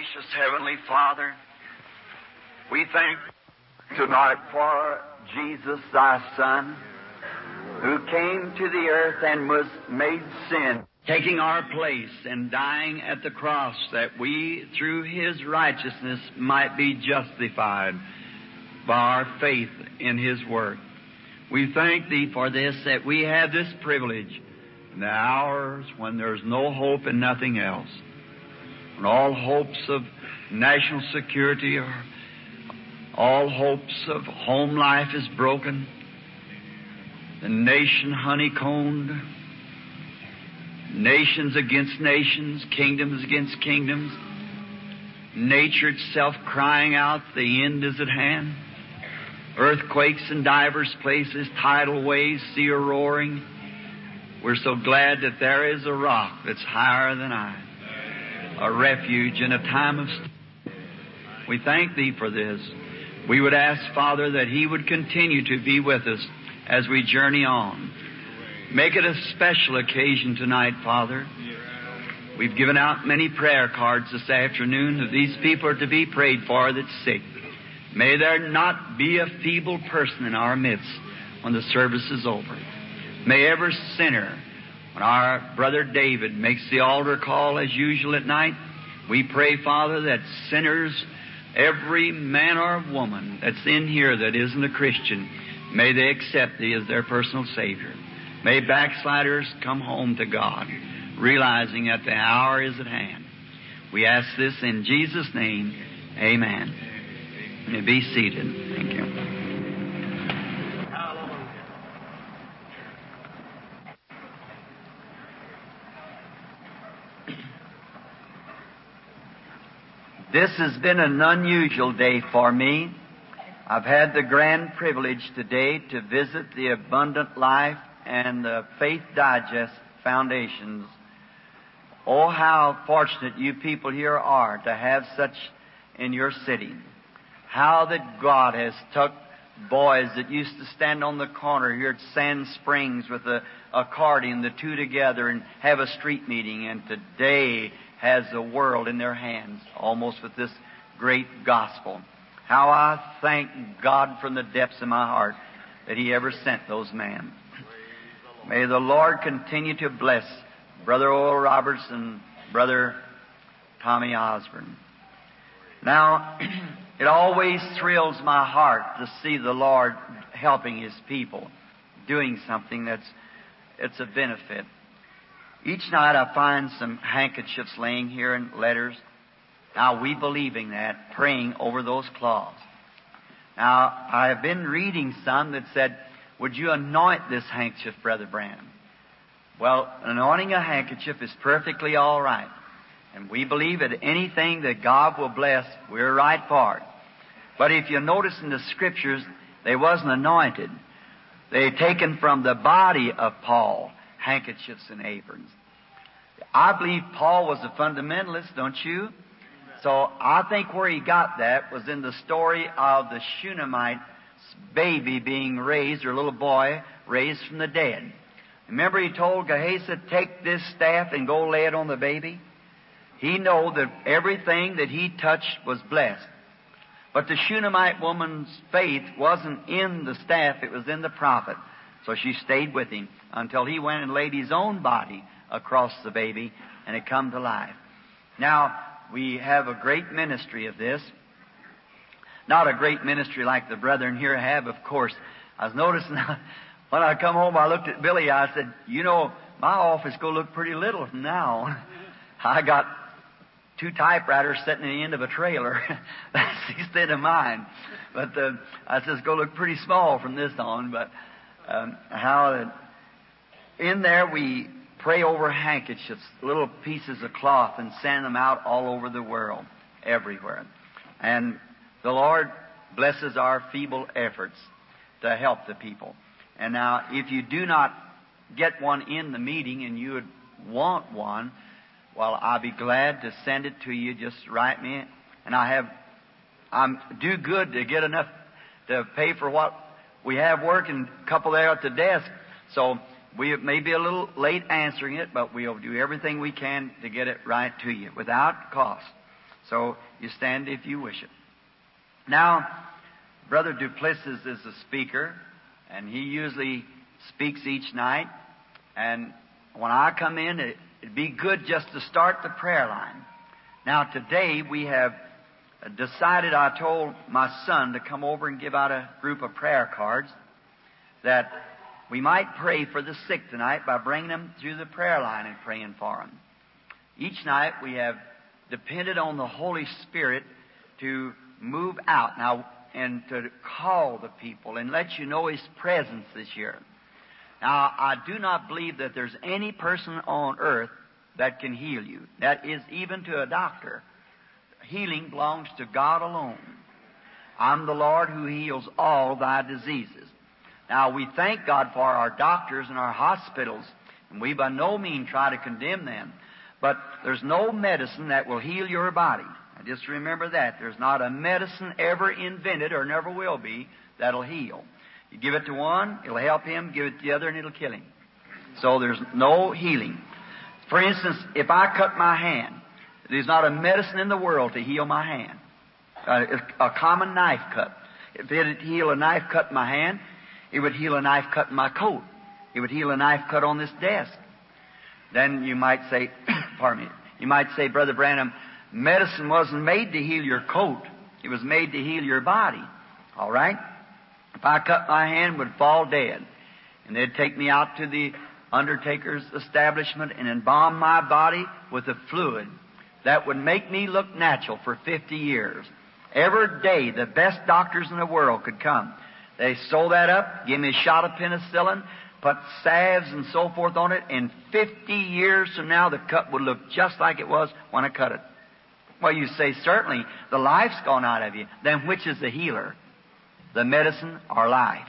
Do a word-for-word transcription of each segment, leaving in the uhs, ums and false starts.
Gracious Heavenly Father, we thank tonight for Jesus, Thy Son, who came to the earth and was made sin, taking our place and dying at the cross that we, through His righteousness, might be justified by our faith in His work. We thank Thee for this, that we have this privilege in the hours when there's no hope and nothing else. When all hopes of national security or all hopes of home life is broken, the nation honeycombed, nations against nations, kingdoms against kingdoms, nature itself crying out, the end is at hand, earthquakes in divers places, tidal waves, sea roaring. We're so glad that there is a rock that's higher than I, a refuge in a time of storm. We thank Thee for this. We would ask, Father, that He would continue to be with us as we journey on. Make it a special occasion tonight, Father. We've given out many prayer cards this afternoon that these people are to be prayed for that's sick. May there not be a feeble person in our midst when the service is over. May every sinner, when our brother David makes the altar call as usual at night, we pray, Father, that sinners, every man or woman that's in here that isn't a Christian, may they accept Thee as their personal Savior. May backsliders come home to God, realizing that the hour is at hand. We ask this in Jesus' name. Amen. You may be seated. Thank you. This has been an unusual day for me. I've had the grand privilege today to visit the Abundant Life and the Faith Digest Foundations. Oh, how fortunate you people here are to have such in your city. How that God has took boys that used to stand on the corner here at Sand Springs with a accordion, the two together, and have a street meeting, and today has the world in their hands, almost with this great gospel. How I thank God from the depths of my heart that He ever sent those men. May the Lord continue to bless Brother Oral Roberts and Brother Tommy Osborne. Now, it always thrills my heart to see the Lord helping His people, doing something that's it's a benefit. Each night I find some handkerchiefs laying here and letters. Now, we believing that, praying over those cloths. Now, I have been reading some that said, would you anoint this handkerchief, Brother Branham? Well, anointing a handkerchief is perfectly all right. And we believe that anything that God will bless, we're right for it. But if you notice in the Scriptures, they wasn't anointed. They taken from the body of Paul, handkerchiefs and aprons. I believe Paul was a fundamentalist, don't you? So I think where he got that was in the story of the Shunammite baby being raised, or little boy raised from the dead. Remember he told Gehazi, take this staff and go lay it on the baby? He knew that everything that he touched was blessed. But the Shunammite woman's faith wasn't in the staff, it was in the prophet. So she stayed with him until he went and laid his own body across the baby, and it come to life. Now, we have a great ministry of this. Not a great ministry like the brethren here have, of course. I was noticing when I come home, I looked at Billy, I said, you know, my office going to look pretty little from now. I got two typewriters sitting at the end of a trailer. That's instead of mine. But uh, I said, it's going to look pretty small from this on. But um, how uh, in there we pray over handkerchiefs, little pieces of cloth, and send them out all over the world, everywhere. And the Lord blesses our feeble efforts to help the people. And now, if you do not get one in the meeting and you would want one, well, I'll be glad to send it to you. Just write me. And I have, I'm do good to get enough to pay for what we have working, a couple there at the desk. So we may be a little late answering it, but we'll do everything we can to get it right to you without cost. So you stand if you wish it. Now, Brother Duplessis is the speaker, and he usually speaks each night. And when I come in, it, it'd be good just to start the prayer line. Now, today we have decided, I told my son to come over and give out a group of prayer cards, that we might pray for the sick tonight by bringing them through the prayer line and praying for them. Each night we have depended on the Holy Spirit to move out now and to call the people and let you know His presence this year. Now, I do not believe that there's any person on earth that can heal you. That is, even to a doctor. Healing belongs to God alone. I'm the Lord who heals all thy diseases. Now, we thank God for our doctors and our hospitals, and we by no means try to condemn them. But there's no medicine that will heal your body. Now, just remember that. There's not a medicine ever invented, or never will be, that'll heal. You give it to one, it'll help him. Give it to the other, and it'll kill him. So there's no healing. For instance, if I cut my hand, there's not a medicine in the world to heal my hand. Uh, a common knife cut. If it would heal a knife cut in my hand, it would heal a knife cut in my coat. It would heal a knife cut on this desk. Then you might say, pardon me, you might say, Brother Branham, medicine wasn't made to heal your coat. It was made to heal your body. All right? If I cut my hand, it would fall dead. And they'd take me out to the undertaker's establishment and embalm my body with a fluid that would make me look natural for fifty years. Every day, the best doctors in the world could come. They sew that up, give me a shot of penicillin, put salves and so forth on it, and fifty years from now, the cut would look just like it was when I cut it. Well, you say, certainly, the life's gone out of you. Then which is the healer? The medicine or life?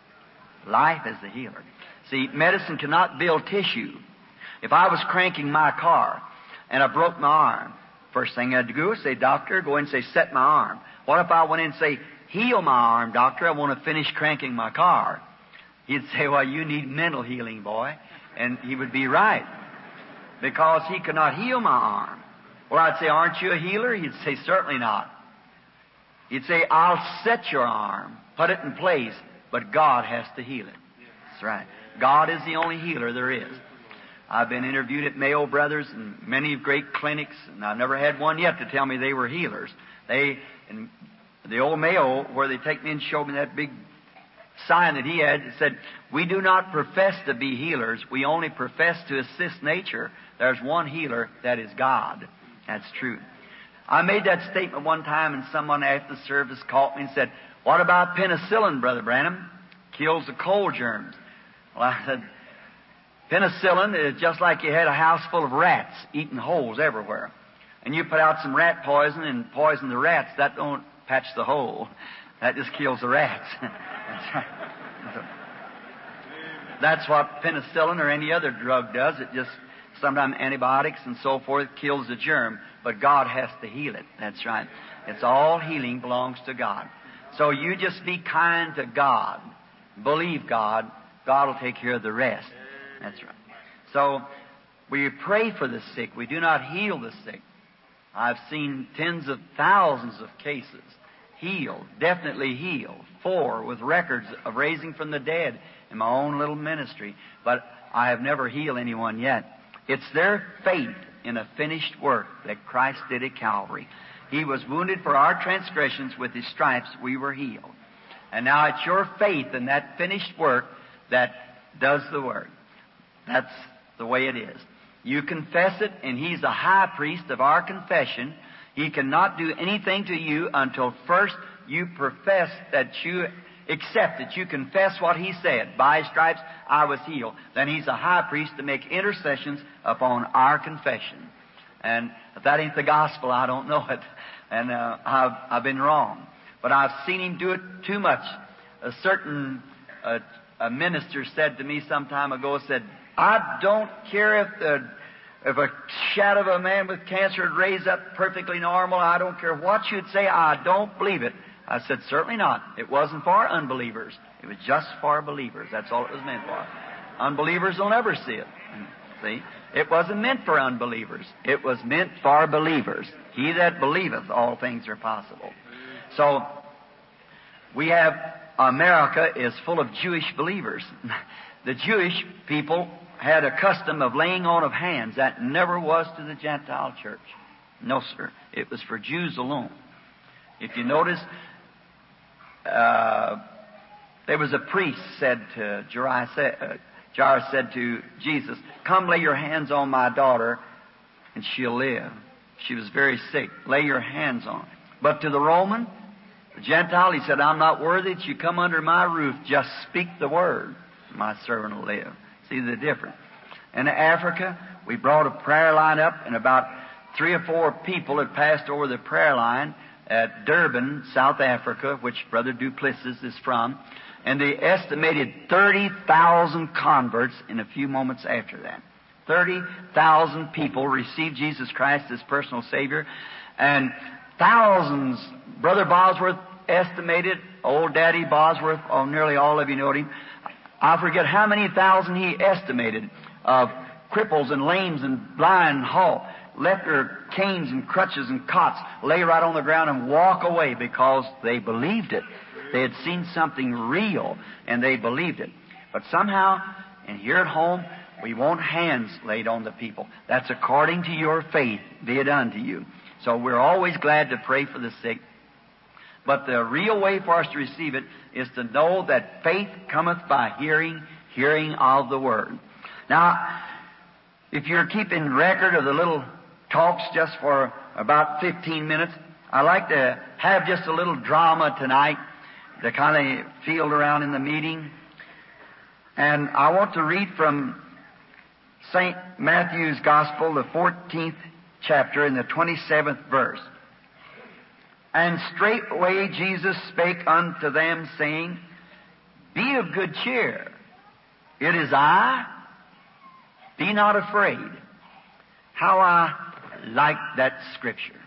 Life is the healer. See, medicine cannot build tissue. If I was cranking my car and I broke my arm, first thing I'd do is say, doctor, go in and say, set my arm. What if I went in and say, heal my arm, doctor, I want to finish cranking my car? He'd say, well, you need mental healing, boy. And he would be right, because he could not heal my arm. Well, I'd say, aren't you a healer? He'd say, certainly not. He'd say, I'll set your arm, put it in place, but God has to heal it. That's right. God is the only healer there is. I've been interviewed at Mayo Brothers and many great clinics, and I've never had one yet to tell me they were healers. They, in the old Mayo, where they take me and show me that big sign that he had, it said, we do not profess to be healers. We only profess to assist nature. There's one healer, that is God. That's true. I made that statement one time, and someone after the service called me and said, what about penicillin, Brother Branham? Kills the cold germs. Well, I said, penicillin is just like you had a house full of rats eating holes everywhere. And you put out some rat poison and poison the rats. That don't patch the hole. That just kills the rats. That's right. That's what penicillin or any other drug does. It just, sometimes antibiotics and so forth, kills the germ. But God has to heal it. That's right. It's all healing belongs to God. So you just be kind to God. Believe God. God will take care of the rest. That's right. So we pray for the sick. We do not heal the sick. I've seen tens of thousands of cases healed, definitely healed. Four with records of raising from the dead in my own little ministry. But I have never healed anyone yet. It's their faith in a finished work that Christ did at Calvary. He was wounded for our transgressions. With His stripes we were healed. And now it's your faith in that finished work that does the work. That's the way it is. You confess it, and He's the high priest of our confession. He cannot do anything to you until first you profess that you accept it. You confess what He said. By His stripes I was healed. Then He's a high priest to make intercessions upon our confession. And if that ain't the gospel, I don't know it. And uh, I've, I've been wrong. But I've seen Him do it too much. A certain uh, a minister said to me some time ago, said, I don't care if the if a shadow of a man with cancer would raise up perfectly normal. I don't care what you'd say. I don't believe it. I said, certainly not. It wasn't for unbelievers. It was just for believers. That's all it was meant for. Unbelievers will never see it. See? It wasn't meant for unbelievers. It was meant for believers. He that believeth, all things are possible. So, we have, America is full of Jewish believers. The Jewish people had a custom of laying on of hands. That never was to the Gentile church. No, sir. It was for Jews alone. If you notice, uh, there was a priest said to Jairus, uh, Jairus said to Jesus, "Come lay your hands on my daughter and she'll live." She was very sick. Lay your hands on her. But to the Roman, the Gentile, he said, "I'm not worthy that you come under my roof. Just speak the word. My servant will live." See the difference. In Africa, we brought a prayer line up, and about three or four people had passed over the prayer line at Durban, South Africa, which Brother Duplessis is from, and they estimated thirty thousand converts in a few moments after that. thirty thousand people received Jesus Christ as personal Savior, and thousands, Brother Bosworth estimated, old Daddy Bosworth, oh, nearly all of you know him, I forget how many thousand he estimated of cripples and lames and blind and halt, left their canes and crutches and cots, lay right on the ground and walk away because they believed it. They had seen something real, and they believed it. But somehow, and here at home, we want hands laid on the people. That's according to your faith, be it unto you. So we're always glad to pray for the sick. But the real way for us to receive it is to know that faith cometh by hearing, hearing of the Word. Now, if you're keeping record of the little talks just for about fifteen minutes, I like to have just a little drama tonight to kind of field around in the meeting. And I want to read from Saint Matthew's Gospel, the fourteenth chapter, in the twenty-seventh verse. "And straightway Jesus spake unto them, saying, Be of good cheer. It is I. Be not afraid." How I like that scripture.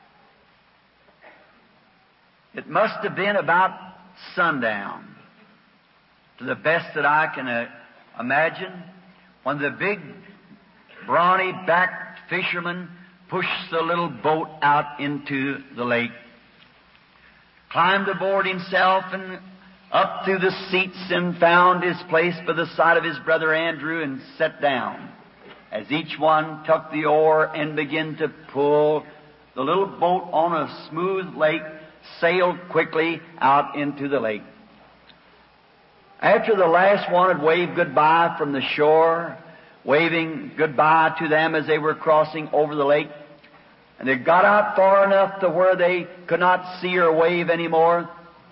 It must have been about sundown, to the best that I can uh, imagine, when the big, brawny-backed fisherman pushed the little boat out into the lake, climbed aboard himself and up through the seats, and found his place by the side of his brother Andrew and sat down, as each one took the oar and began to pull. The little boat on a smooth lake sailed quickly out into the lake. After the last one had waved goodbye from the shore, waving goodbye to them as they were crossing over the lake, and they got out far enough to where they could not see or wave anymore,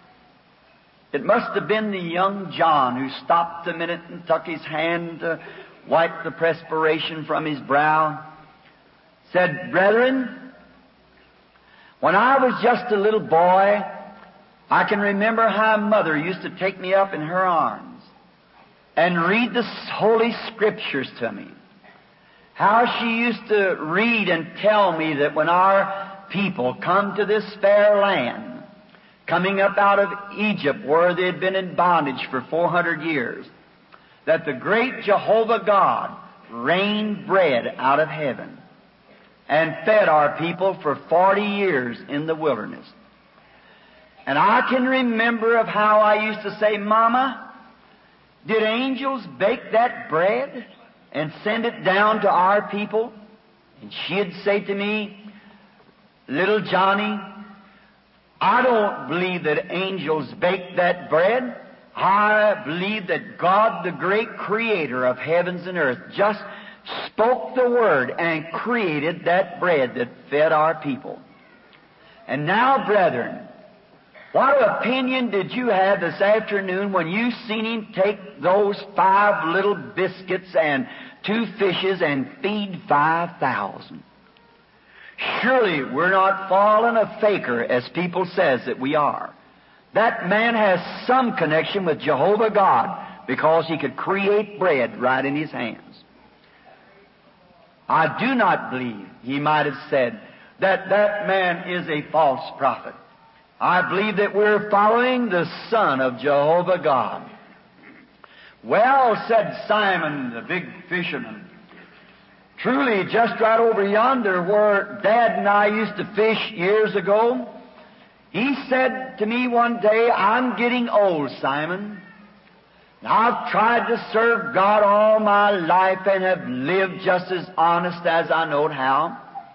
it must have been the young John who stopped a minute and took his hand to wipe the perspiration from his brow, said, "Brethren, when I was just a little boy, I can remember how Mother used to take me up in her arms and read the Holy Scriptures to me. How she used to read and tell me that when our people come to this fair land, coming up out of Egypt where they had been in bondage for four hundred years, that the great Jehovah God rained bread out of heaven and fed our people for forty years in the wilderness. And I can remember of how I used to say, Mama, did angels bake that bread and send it down to our people?" And she'd say to me, "Little Johnny, I don't believe that angels baked that bread. I believe that God, the great creator of heavens and earth, just spoke the word and created that bread that fed our people. And now, brethren, what opinion did you have this afternoon when you seen Him take those five little biscuits and two fishes and feed five thousand? Surely we're not falling a faker, as people says that we are. That man has some connection with Jehovah God, because he could create bread right in his hands. I do not believe," he might have said, "that that man is a false prophet. I believe that we're following the Son of Jehovah God." "Well," said Simon, the big fisherman, Truly, just right over yonder where Dad and I used to fish years ago, he said to me one day, "I'm getting old, Simon. I've tried to serve God all my life and have lived just as honest as I knowed how.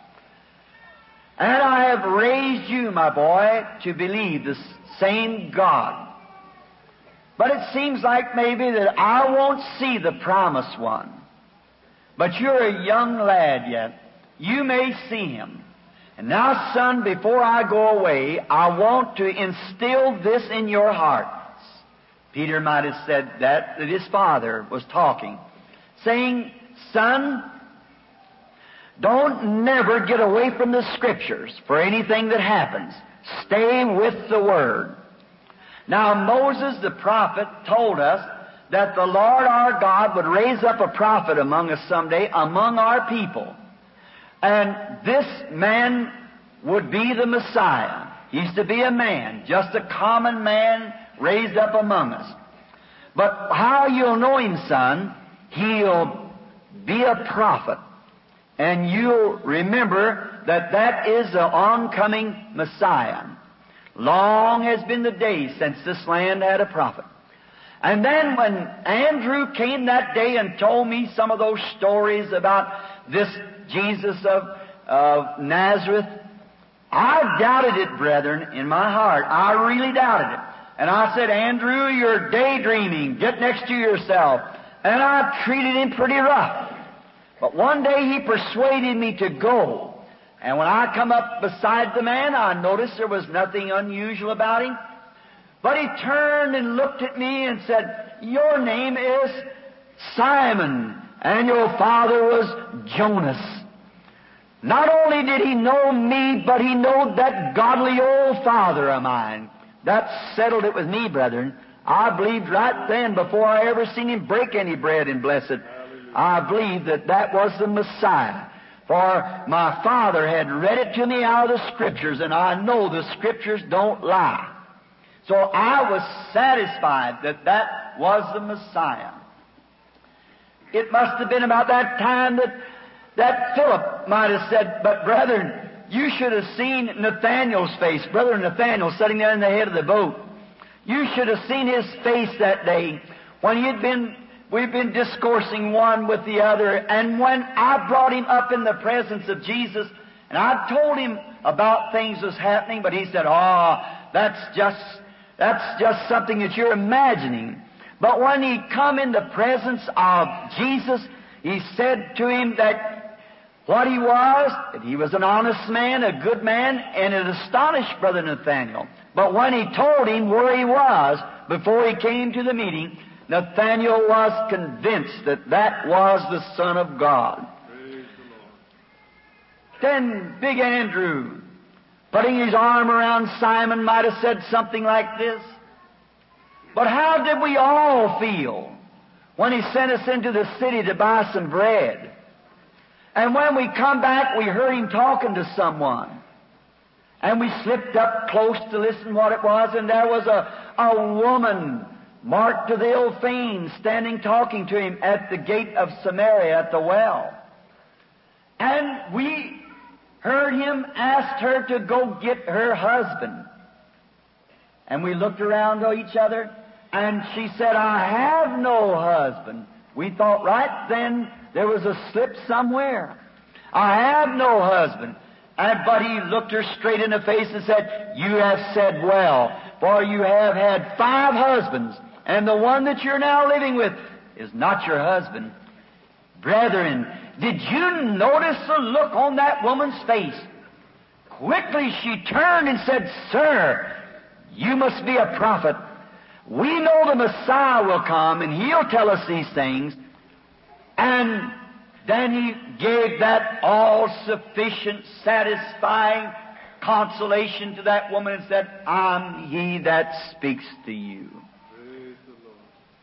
And I have raised you, my boy, to believe the same God. But it seems like maybe that I won't see the promised one. But you're a young lad yet. You may see Him. And now, son, before I go away, I want to instill this in your hearts." Peter might have said that, that his father was talking, saying, "Son, don't never get away from the Scriptures for anything that happens. Stay with the Word." Now, Moses the prophet told us that the Lord our God would raise up a prophet among us someday, among our people. And this man would be the Messiah. He's to be a man, just a common man raised up among us. But how you'll know him, son, he'll be a prophet. And you'll remember that that is the oncoming Messiah. Long has been the day since this land had a prophet. And then when Andrew came that day and told me some of those stories about this Jesus of, of Nazareth, I doubted it, brethren, in my heart. I really doubted it. And I said, "Andrew, you're daydreaming. Get next to yourself." And I treated him pretty rough. But one day he persuaded me to go. And when I come up beside the man, I noticed there was nothing unusual about him. But he turned and looked at me and said, "Your name is Simon, and your father was Jonas." Not only did he know me, but he knowed that godly old father of mine. That settled it with me, brethren. I believed right then, before I ever seen him break any bread and bless it, I believed that that was the Messiah. For my father had read it to me out of the Scriptures, and I know the Scriptures don't lie. So I was satisfied that that was the Messiah. It must have been about that time that, that Philip might have said, "But brethren, you should have seen Nathanael's face." Brother Nathanael sitting there in the head of the boat. You should have seen his face that day when he had been, we've been discoursing one with the other, and when I brought him up in the presence of Jesus, and I told him about things was happening, but he said, "Oh, that's just, that's just something that you're imagining." But when he come in the presence of Jesus, he said to him that what he was, that he was an honest man, a good man, and it astonished Brother Nathanael. But when he told him where he was before he came to the meeting, Nathanael was convinced that that was the Son of God. Praise the Lord. Then Big Andrew, putting his arm around Simon, might have said something like this. But how did we all feel when he sent us into the city to buy some bread? And when we come back, we heard him talking to someone. And we slipped up close to listen what it was, and there was a, a woman marked to the ill fame standing talking to him at the gate of Samaria at the well. And we heard him ask her to go get her husband. And we looked around to each other, and she said, "I have no husband." We thought right then there was a slip somewhere. "I have no husband." And, but he looked her straight in the face and said, "You have said well, for you have had five husbands, and the one that you're now living with is not your husband." Brethren, did you notice the look on that woman's face? Quickly she turned and said, "Sir, you must be a prophet. We know the Messiah will come, and He'll tell us these things." And then he gave that all-sufficient, satisfying consolation to that woman and said, "I'm He that speaks to you." Praise the Lord.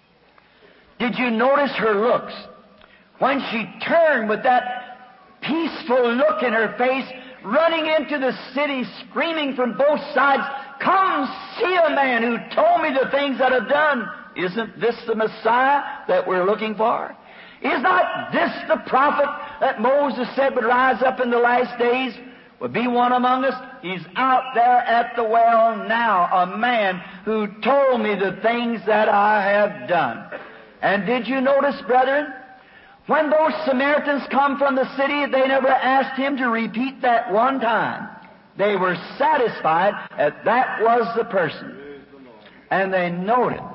Did you notice her looks? When she turned with that peaceful look in her face, running into the city, screaming from both sides, "Come see a man who told me the things that I've done. Isn't this the Messiah that we're looking for? Is not this the prophet that Moses said would rise up in the last days would be one among us. He's out there at the well now, a man who told me the things that I have done. And did you notice, brethren, when those Samaritans come from the city, they never asked him to repeat that one time. They were satisfied that that was the person. And they knowed it.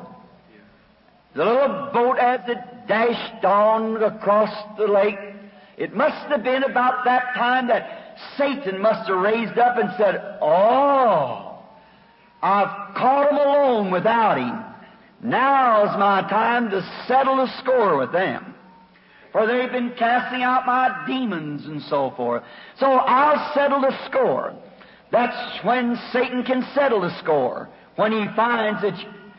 The little boat, as it dashed on across the lake, it must have been about that time that Satan must have raised up and said, "Oh, I've caught him alone without him. Now's my time to settle the score with them. For they've been casting out my demons and so forth. So I'll settle the score." That's when Satan can settle the score, when he finds that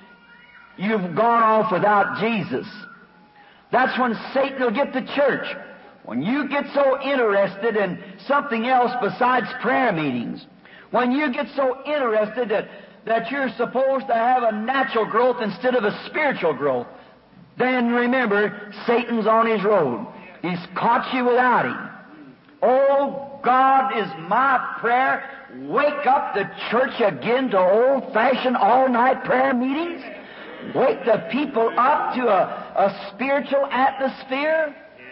you've gone off without Jesus. That's when Satan will get the church. When you get so interested in something else besides prayer meetings, when you get so interested that, that you're supposed to have a natural growth instead of a spiritual growth, then remember, Satan's on his road. He's caught you without him. Oh, God, is my prayer, wake up the church again to old-fashioned all-night prayer meetings? Wake the people up to a, a spiritual atmosphere?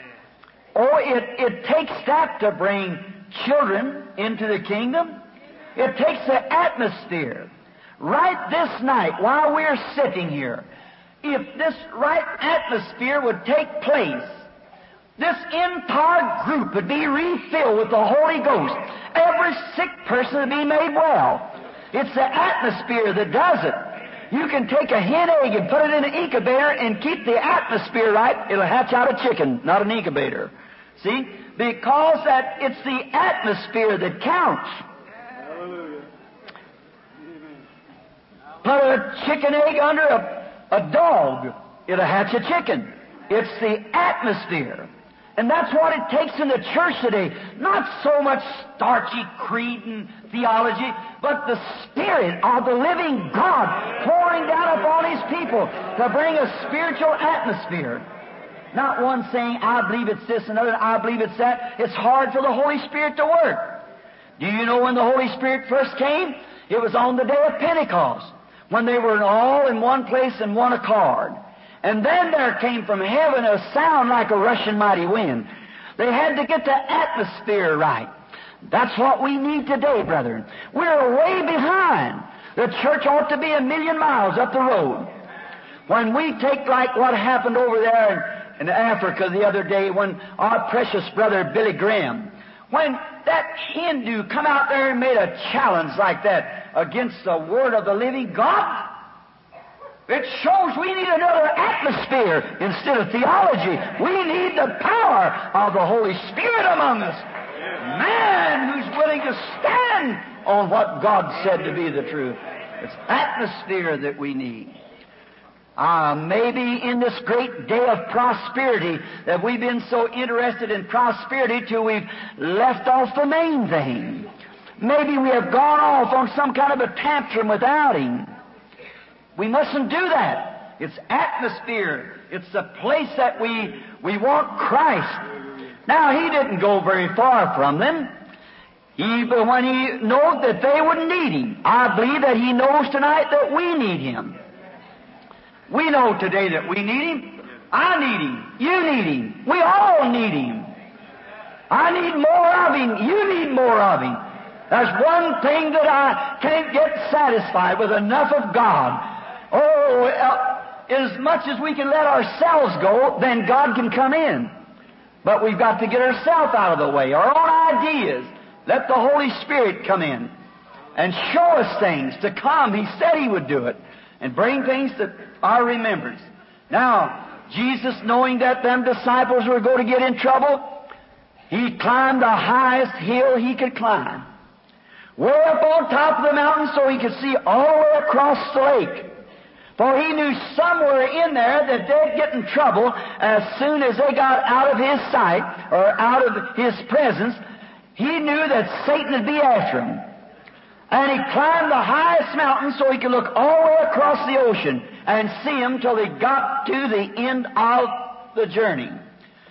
Oh, it, it takes that to bring children into the kingdom. It takes the atmosphere. Right this night, while we're sitting here, if this right atmosphere would take place, this entire group would be refilled with the Holy Ghost. Every sick person would be made well. It's the atmosphere that does it. You can take a hen egg and put it in an incubator and keep the atmosphere right. It'll hatch out a chicken, not an incubator. See? Because that it's the atmosphere that counts. Put a chicken egg under a, a dog, it'll hatch a chicken. It's the atmosphere. And that's what it takes in the church today. Not so much starchy creed and theology, but the Spirit of the living God pouring down upon His people to bring a spiritual atmosphere. Not one saying, "I believe it's this," and another, "I believe it's that." It's hard for the Holy Spirit to work. Do you know when the Holy Spirit first came? It was on the day of Pentecost, when they were all in one place in one accord. And then there came from heaven a sound like a rushing mighty wind. They had to get the atmosphere right. That's what we need today, brethren. We're way behind. The church ought to be a million miles up the road. When we take like what happened over there in, in Africa the other day, when our precious brother Billy Graham, when that Hindu come out there and made a challenge like that against the Word of the living God, it shows we need another atmosphere instead of theology. We need the power of the Holy Spirit among us. Man who's willing to stand on what God said to be the truth. It's atmosphere that we need. Uh, maybe in this great day of prosperity that we've been so interested in prosperity till we've left off the main thing. Maybe we have gone off on some kind of a tantrum without Him. We mustn't do that. It's atmosphere. It's the place that we, we want Christ. Now, He didn't go very far from them. He, but when He knew that they wouldn't need Him, I believe that He knows tonight that we need Him. We know today that we need Him. I need Him. You need Him. We all need Him. I need more of Him. You need more of Him. There's one thing that I can't get satisfied with, enough of God. Oh, uh, as much as we can let ourselves go, then God can come in. But we've got to get ourselves out of the way, our own ideas. Let the Holy Spirit come in and show us things to come. He said He would do it and bring things to our remembrance. Now, Jesus, knowing that them disciples were going to get in trouble, He climbed the highest hill He could climb, way up on top of the mountain so He could see all the way across the lake. For He knew somewhere in there that they'd get in trouble as soon as they got out of His sight or out of His presence. He knew that Satan would be after Him. And He climbed the highest mountain so He could look all the way across the ocean and see Him till He got to the end of the journey.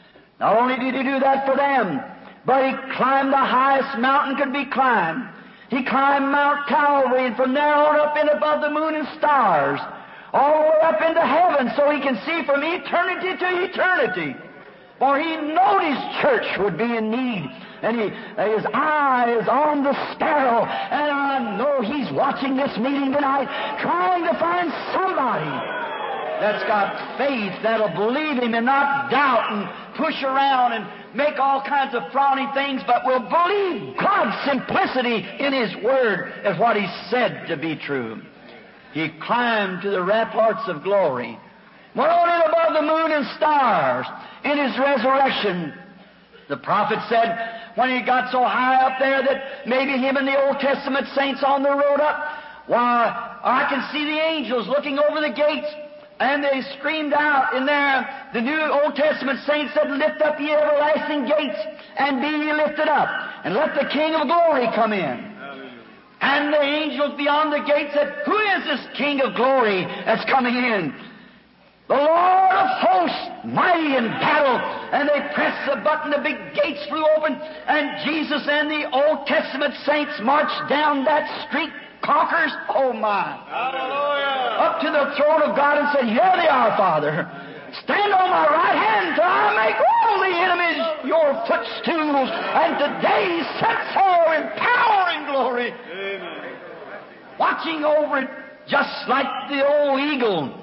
Not only did He do that for them, but He climbed the highest mountain could be climbed. He climbed Mount Calvary, and from there on up in above the moon and stars, all the way up into heaven, so He can see from eternity to eternity. For He knowed His church would be in need, and he, His eye is on the sparrow, and I know He's watching this meeting tonight, trying to find somebody that's got faith, that'll believe Him and not doubt and push around and make all kinds of frowny things, but will believe God's simplicity in His Word as what He said to be true. He climbed to the ramparts of glory, went on in above the moon and stars in His resurrection. The prophet said when He got so high up there that maybe Him and the Old Testament saints on the road up, why, I can see the angels looking over the gates. And they screamed out in there, the New Old Testament saints said, "Lift up ye everlasting gates, and be ye lifted up, and let the King of glory come in." Hallelujah. And the angels beyond the gate said, "Who is this King of glory that's coming in?" "The Lord of hosts, mighty in battle." And they pressed the button, the big gates flew open, and Jesus and the Old Testament saints marched down that street, conquerors. Oh my! Hallelujah! Up to the throne of God and said, "Here they are, Father. Stand on my right hand till I make all the enemies your footstools." And today He sits there in power and glory, amen, watching over it just like the old eagle.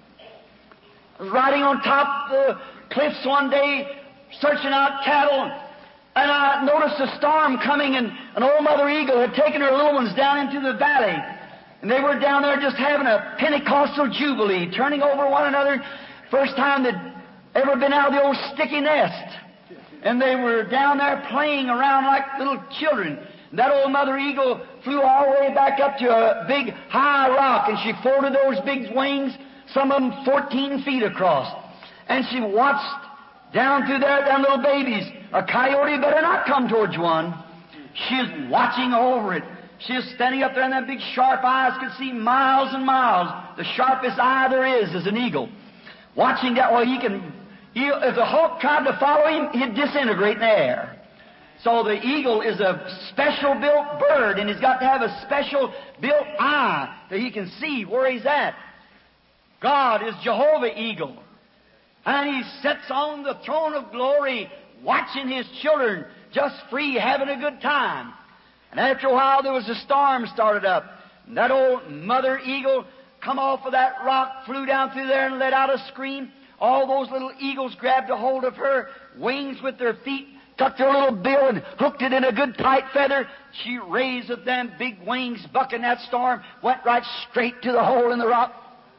I was riding on top of the cliffs one day, searching out cattle, and I noticed a storm coming, and an old mother eagle had taken her little ones down into the valley. And they were down there just having a Pentecostal jubilee, turning over one another. First time they'd ever been out of the old sticky nest. And they were down there playing around like little children. And that old mother eagle flew all the way back up to a big high rock, and she folded those big wings, some of them fourteen feet across. And she watched down through there, them little babies. A coyote better not come towards one. She is watching over it. She is standing up there, and that big sharp eyes could see miles and miles. The sharpest eye there is is an eagle. Watching that, well, he can, he, if the hawk tried to follow him, he'd disintegrate in the air. So the eagle is a special built bird, and he's got to have a special built eye that he can see where he's at. God is Jehovah Eagle. And He sits on the throne of glory, watching His children just free, having a good time. And after a while, there was a storm started up. And that old mother eagle come off of that rock, flew down through there and let out a scream. All those little eagles grabbed a hold of her wings with their feet, took their little bill and hooked it in a good tight feather. She raised with them big wings, bucking that storm, went right straight to the hole in the rock.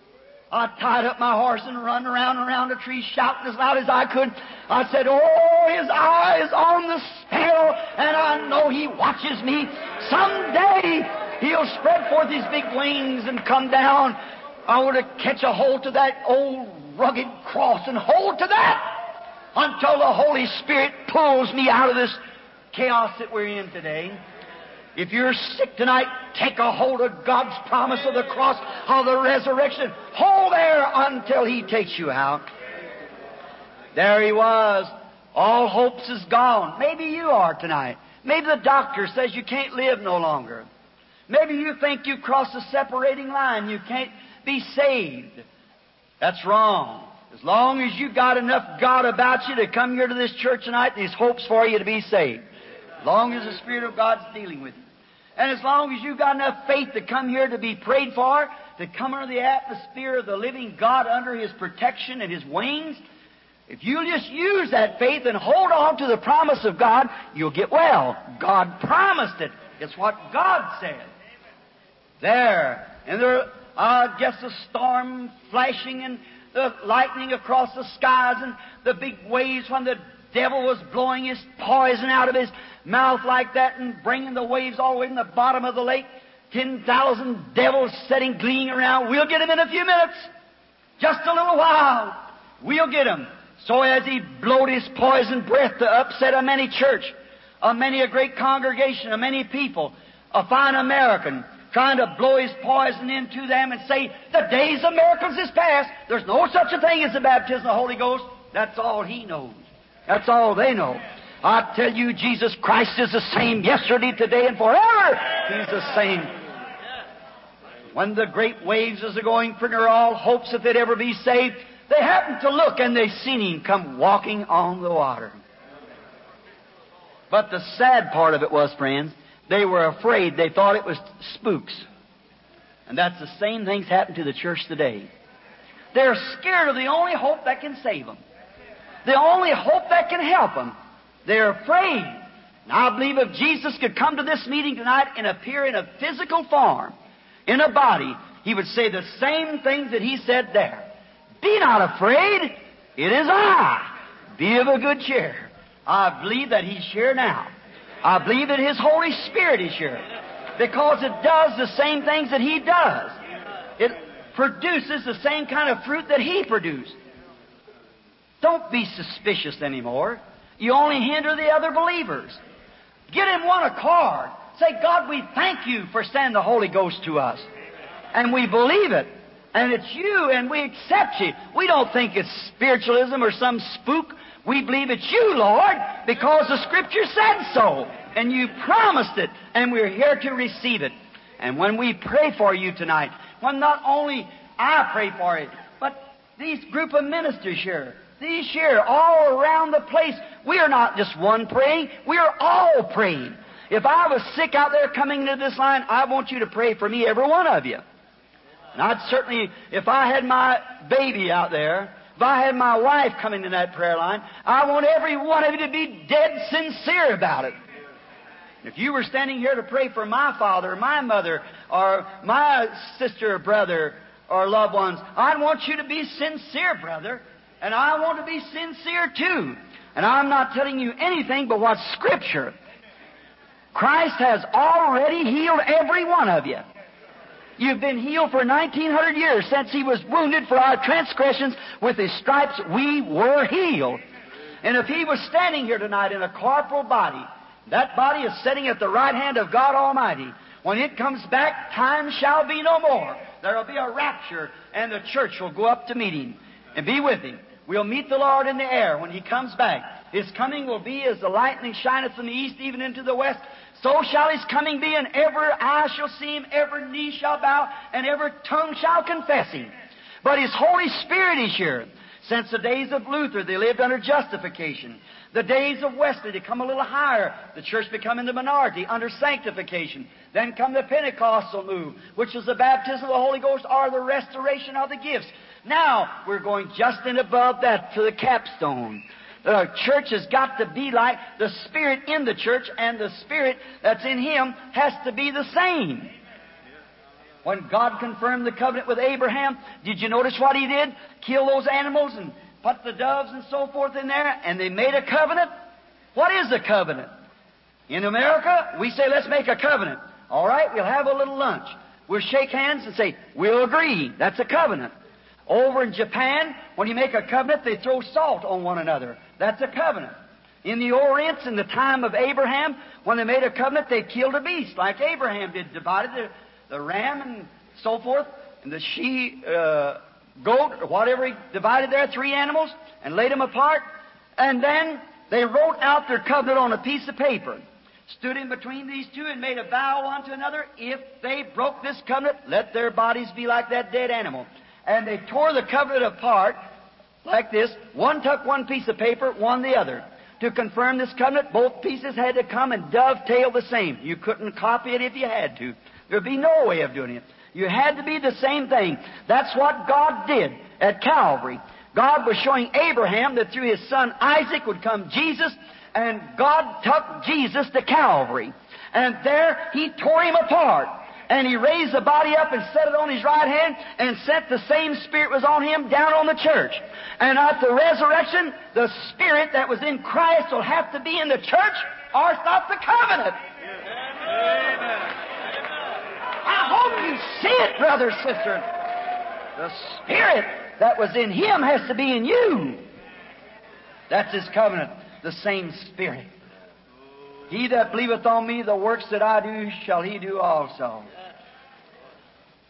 I tied up my horse and run around and around the tree, shouting as loud as I could. I said, "Oh, His eye is on the sparrow, and I know He watches me. Someday He'll spread forth His big wings and come down. I want to catch a hold to that old rugged cross and hold to that until the Holy Spirit pulls me out of this chaos that we're in today." If you're sick tonight, take a hold of God's promise of the cross, of the resurrection. Hold there until He takes you out. There He was. All hopes is gone. Maybe you are tonight. Maybe the doctor says you can't live no longer. Maybe you think you've crossed the separating line. You can't be saved. That's wrong. As long as you've got enough God about you to come here to this church tonight, there's hopes for you to be saved. As long as the Spirit of God's dealing with you. And as long as you've got enough faith to come here to be prayed for, to come under the atmosphere of the living God under His protection and His wings, if you'll just use that faith and hold on to the promise of God, you'll get well. God promised it. It's what God said. There. And there, I guess the storm flashing and the lightning across the skies and the big waves when the devil was blowing his poison out of his mouth like that and bringing the waves all the way in the bottom of the lake. Ten thousand devils sitting, gleaming around. We'll get him in a few minutes. Just a little while. We'll get him. So as he blowed his poison breath to upset a many church, a many a great congregation, a many people, a fine American, trying to blow his poison into them and say, the days of miracles is past. There's no such a thing as the baptism of the Holy Ghost. That's all he knows. That's all they know. I tell you, Jesus Christ is the same yesterday, today, and forever. He's the same. When the great waves are going for their all hopes that they'd ever be saved, they happened to look and they seen Him come walking on the water. But the sad part of it was, friends, they were afraid. They thought it was spooks. And that's the same thing's happened to the church today. They're scared of the only hope that can save them. The only hope that can help them. They're afraid. And I believe if Jesus could come to this meeting tonight and appear in a physical form, in a body, He would say the same things that He said there. Be not afraid. It is I. Be of a good cheer. I believe that He's here now. I believe that His Holy Spirit is here. Because it does the same things that He does. It produces the same kind of fruit that He produced. Don't be suspicious anymore. You only hinder the other believers. Get in one accord. Say, God, we thank You for sending the Holy Ghost to us. And we believe it. And it's You, and we accept You. We don't think it's spiritualism or some spook. We believe it's You, Lord, because the Scripture said so. And You promised it, and we're here to receive it. And when we pray for you tonight, when not only I pray for it, but these group of ministers here, these here, all around the place, we are not just one praying, we are all praying. If I was sick out there coming into this line, I want you to pray for me, every one of you. And I'd certainly, if I had my baby out there, if I had my wife coming in that prayer line, I want every one of you to be dead sincere about it. If you were standing here to pray for my father, or my mother, or my sister or brother, or loved ones, I'd want you to be sincere, brother. And I want to be sincere too. And I'm not telling you anything but what's Scripture. Christ has already healed every one of you. You've been healed for nineteen hundred years since He was wounded for our transgressions. With His stripes we were healed. And if He was standing here tonight in a corporal body, that body is sitting at the right hand of God Almighty. When it comes back, time shall be no more. There will be a rapture, and the church will go up to meet Him and be with Him. We'll meet the Lord in the air when He comes back. His coming will be as the lightning shineth from the east even into the west. So shall His coming be, and every eye shall see Him, every knee shall bow, and every tongue shall confess Him. But His Holy Spirit is here. Since the days of Luther, they lived under justification. The days of Wesley, they come a little higher. The church become in the minority under sanctification. Then come the Pentecostal move, which is the baptism of the Holy Ghost or the restoration of the gifts. Now, we're going just in above that to the capstone. The church has got to be like the Spirit in the church, and the Spirit that's in Him has to be the same. When God confirmed the covenant with Abraham, did you notice what He did? Kill those animals and put the doves and so forth in there, and they made a covenant. What is a covenant? In America, we say, let's make a covenant. All right, we'll have a little lunch. We'll shake hands and say, we'll agree. That's a covenant. Over in Japan, when you make a covenant, they throw salt on one another. That's a covenant. In the Orient, in the time of Abraham, when they made a covenant, they killed a beast, like Abraham did, divided the, the ram and so forth, and the she uh, goat, or whatever he divided there, three animals, and laid them apart. And then they wrote out their covenant on a piece of paper, stood in between these two, and made a vow one to another. If they broke this covenant, let their bodies be like that dead animal. And they tore the covenant apart like this. One took one piece of paper, one the other. To confirm this covenant, both pieces had to come and dovetail the same. You couldn't copy it if you had to. There'd be no way of doing it. You had to be the same thing. That's what God did at Calvary. God was showing Abraham that through his son Isaac would come Jesus, and God took Jesus to Calvary. And there He tore him apart. And He raised the body up and set it on His right hand, and sent the same Spirit was on Him down on the church. And at the resurrection, the Spirit that was in Christ will have to be in the church, or it's not the covenant. Amen. I hope you see it, brother, sister. The Spirit that was in Him has to be in you. That's His covenant, the same Spirit. He that believeth on Me, the works that I do, shall he do also.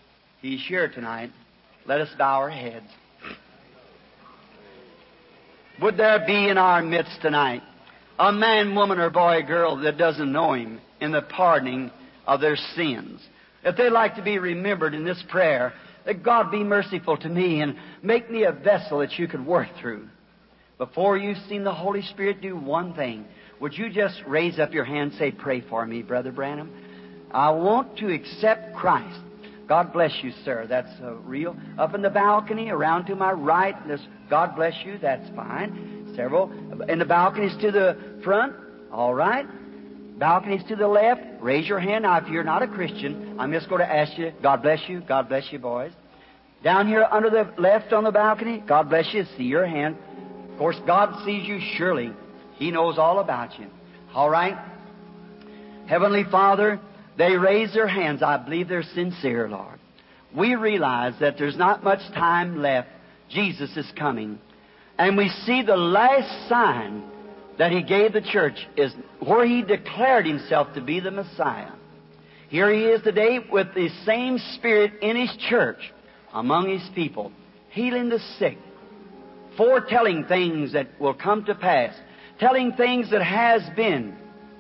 He's here tonight. Let us bow our heads. Would there be in our midst tonight a man, woman, or boy, girl that doesn't know Him in the pardoning of their sins? If they'd like to be remembered in this prayer, that God be merciful to me and make me a vessel that you could work through. Before you've seen the Holy Spirit do one thing, would you just raise up your hand and say, pray for me, Brother Branham? I want to accept Christ. God bless you, sir. That's uh, real. Up in the balcony, around to my right, there's God bless you. That's fine. Several. In the balconies to the front, all right. Balconies to the left, raise your hand. Now, if you're not a Christian, I'm just going to ask you, God bless you. God bless you, boys. Down here under the left on the balcony, God bless you. See your hand. Of course, God sees you surely. He knows all about you. All right. Heavenly Father, they raise their hands. I believe they're sincere, Lord. We realize that there's not much time left. Jesus is coming. And we see the last sign that He gave the church is where He declared Himself to be the Messiah. Here He is today with the same Spirit in His church, among His people, healing the sick, foretelling things that will come to pass, telling things that has been,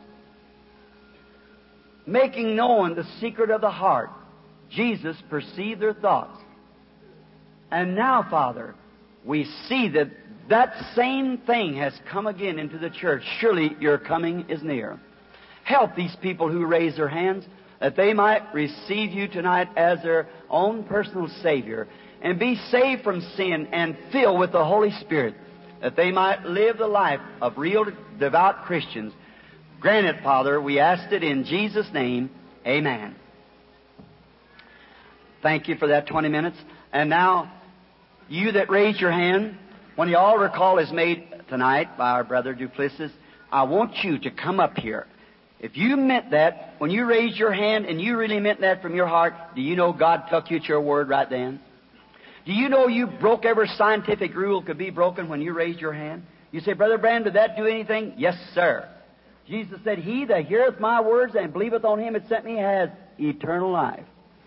making known the secret of the heart. Jesus perceived their thoughts. And now, Father, we see that that same thing has come again into the church. Surely your coming is near. Help these people who raise their hands that they might receive you tonight as their own personal Savior and be saved from sin and filled with the Holy Spirit, that they might live the life of real devout Christians. Grant it, Father. We ask it in Jesus' name. Amen. Thank you for that twenty minutes. And now, you that raised your hand, when the altar call is made tonight by our brother Duplessis, I want you to come up here. If you meant that, when you raised your hand and you really meant that from your heart, do you know God took you at your word right then? Do you know you broke every scientific rule could be broken when you raised your hand? You say, Brother Branham, did that do anything? Yes, sir. Jesus said, He that heareth my words and believeth on Him that sent me has eternal life,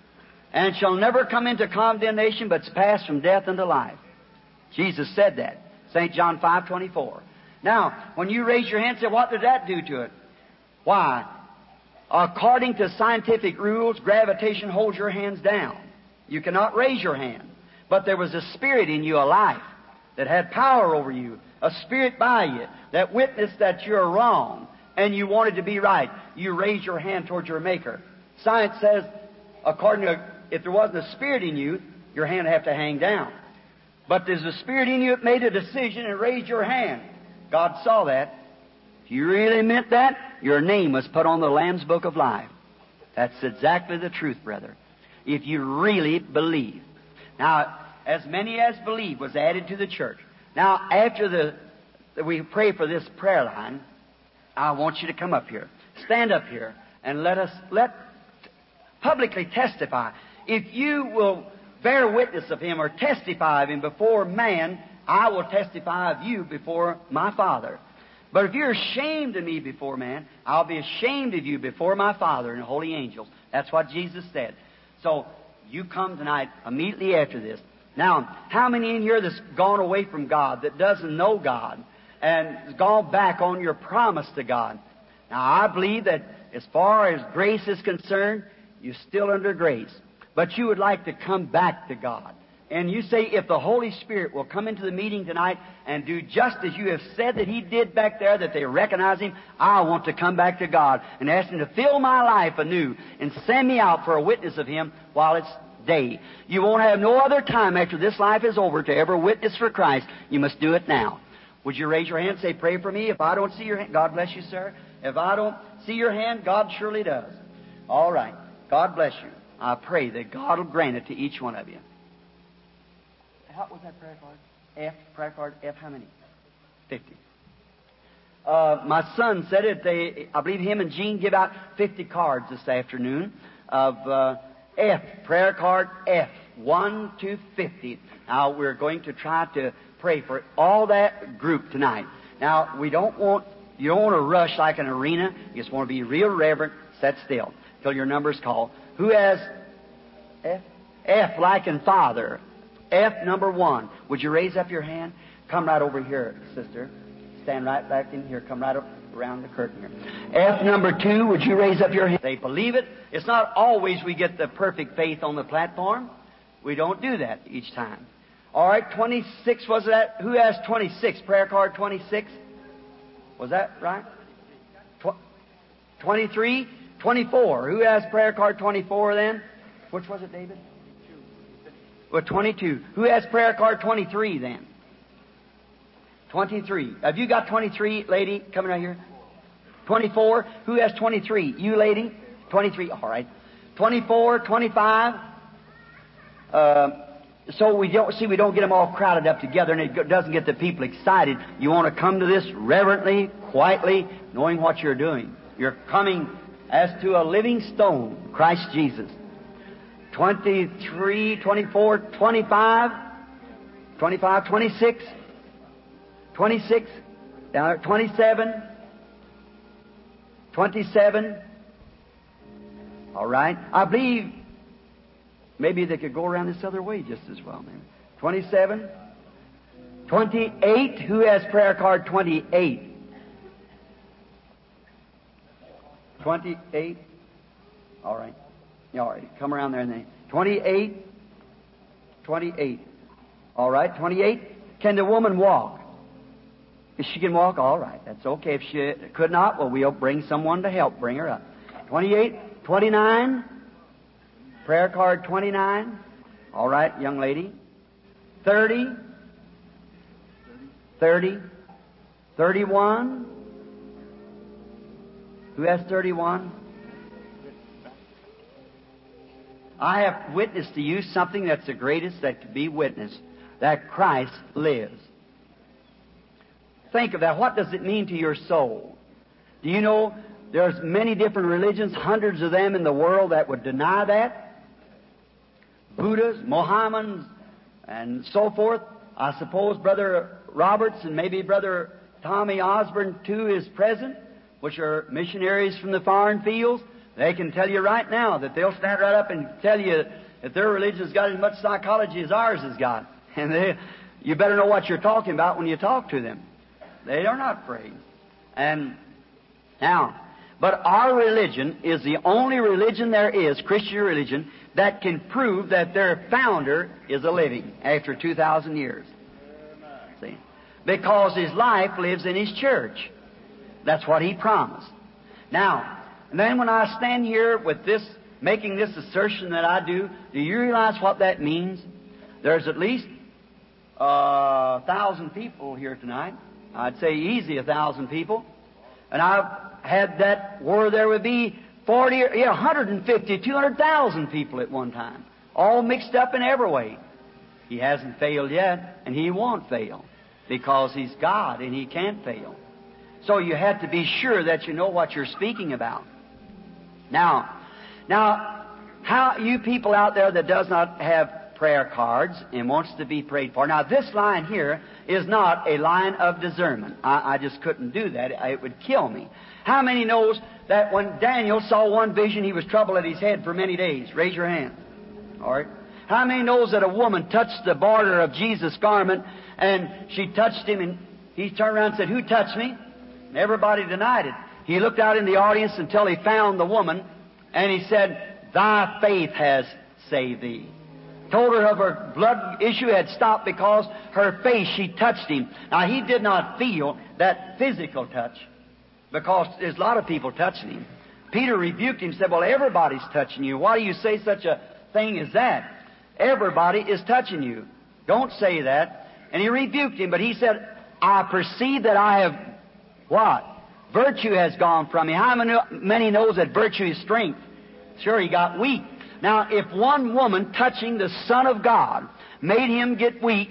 and shall never come into condemnation, but is passed from death unto life. Jesus said that. Saint John five twenty-four. Now, when you raise your hand, say, what did that do to it? Why? According to scientific rules, gravitation holds your hands down. You cannot raise your hand. But there was a spirit in you, a life, that had power over you, a spirit by you, that witnessed that you're wrong, and you wanted to be right. You raised your hand towards your Maker. Science says, according to, if there wasn't a spirit in you, your hand would have to hang down. But there's a spirit in you that made a decision and raised your hand. God saw that. If you really meant that, your name was put on the Lamb's Book of Life. That's exactly the truth, brother. If you really believe. Now, as many as believe was added to the church. Now, after the we pray for this prayer line, I want you to come up here. Stand up here and let us let publicly testify. If you will bear witness of Him or testify of Him before man, I will testify of you before my Father. But if you're ashamed of me before man, I'll be ashamed of you before my Father and the holy angels. That's what Jesus said. So, you come tonight immediately after this. Now, how many in here that's gone away from God, that doesn't know God, and has gone back on your promise to God? Now, I believe that as far as grace is concerned, you're still under grace. But you would like to come back to God. And you say, if the Holy Spirit will come into the meeting tonight and do just as you have said that He did back there, that they recognize Him, I want to come back to God and ask Him to fill my life anew and send me out for a witness of Him while it's day. You won't have no other time after this life is over to ever witness for Christ. You must do it now. Would you raise your hand and say, pray for me? If I don't see your hand, God bless you, sir. If I don't see your hand, God surely does. All right. God bless you. I pray that God will grant it to each one of you. What was that prayer card? F, prayer card F, how many? Fifty. Uh, my son said it, they, I believe him and Jean give out fifty cards this afternoon of uh, F, prayer card F, one to fifty. Now, we're going to try to pray for all that group tonight. Now, we don't want, you don't want to rush like an arena. You just want to be real reverent, sit still till your number's called. Who has F? F like in Father. F number one. Would you raise up your hand? Come right over here, sister. Stand right back in here. Come right up around the curtain here. F number two, would you raise up your hand? They believe it. It's not always we get the perfect faith on the platform. We don't do that each time. All right, twenty-six, was that? Who has twenty-six? Prayer card twenty-six? Was that right? Tw- twenty-three? twenty-four. Who has prayer card twenty-four then? Which was it, David? Well, twenty-two. Who has prayer card twenty-three then? twenty-three. Have you got twenty-three, lady, coming right here? twenty-four. Who has twenty-three? You, lady? twenty-three. All right. twenty-four, twenty-five. Uh, so we don't see we don't get them all crowded up together, and it doesn't get the people excited. You want to come to this reverently, quietly, knowing what you're doing. You're coming as to a living stone, Christ Jesus. twenty-three, twenty-four, twenty-five, twenty-five, twenty-six, twenty-six, down there, twenty-seven, twenty-seven. All right. I believe maybe they could go around this other way just as well. Maybe. twenty-seven, twenty-eight. Who has prayer card twenty-eight? twenty-eight. All right. All right. Come around there and then. twenty-eight. twenty-eight. All right. twenty-eight. Can the woman walk? If she can walk, all right. That's okay. If she could not, well, we'll bring someone to help bring her up. twenty-eight. twenty-nine. Prayer card twenty-nine. All right, young lady. thirty. thirty. thirty-one. Who has thirty-one? I have witnessed to you something that's the greatest that could be witnessed, that Christ lives. Think of that. What does it mean to your soul? Do you know there's many different religions, hundreds of them in the world that would deny that? Buddhas, Mohammedans, and so forth. I suppose Brother Roberts and maybe Brother Tommy Osborne, too, is present, which are missionaries from the foreign fields. They can tell you right now that they'll stand right up and tell you that their religion's got as much psychology as ours has got. And they, you better know what you're talking about when you talk to them. They are not afraid. And now, but our religion is the only religion there is, Christian religion, that can prove that their founder is a living after two thousand years. See? Because his life lives in his church. That's what he promised. Now, and then when I stand here with this, making this assertion that I do, do you realize what that means? There's at least uh, a thousand people here tonight. I'd say easy a thousand people. And I've had that where there would be forty, yeah, one hundred fifty, two hundred thousand people at one time, all mixed up in every way. He hasn't failed yet, and He won't fail, because He's God and He can't fail. So you have to be sure that you know what you're speaking about. Now, now, how you people out there that does not have prayer cards and wants to be prayed for. Now, this line here is not a line of discernment. I, I just couldn't do that. It would kill me. How many knows that when Daniel saw one vision, he was troubled at his head for many days? Raise your hand. All right. How many knows that a woman touched the border of Jesus' garment, and she touched him, and he turned around and said, "Who touched me?" And everybody denied it. He looked out in the audience until he found the woman, and he said, "Thy faith has saved thee." Told her of her blood issue had stopped because her faith, she touched him. Now, he did not feel that physical touch, because there's a lot of people touching him. Peter rebuked him and said, "Well, everybody's touching you. Why do you say such a thing as that? Everybody is touching you. Don't say that." And he rebuked him, but he said, "I perceive that I have," what? Virtue has gone from me. How many knows that virtue is strength? Sure, he got weak. Now, if one woman touching the Son of God made him get weak,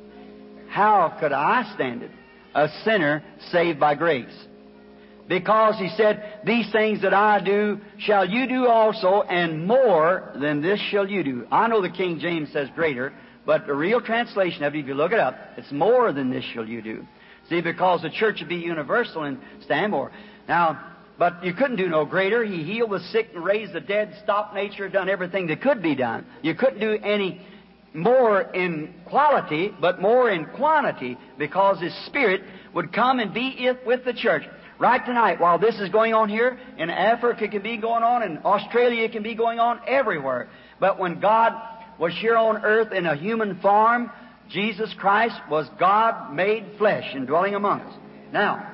how could I stand it? A sinner saved by grace. Because he said, "These things that I do shall you do also, and more than this shall you do." I know the King James says greater, but the real translation of it, if you look it up, it's "more than this shall you do." See, because the church would be universal and stand more. Now, but you couldn't do no greater. He healed the sick and raised the dead, stopped nature, done everything that could be done. You couldn't do any more in quality, but more in quantity, because His Spirit would come and be it with the church. Right tonight, while this is going on here, in Africa it can be going on, in Australia it can be going on, everywhere. But when God was here on earth in a human form, Jesus Christ was God made flesh and dwelling among us. Now,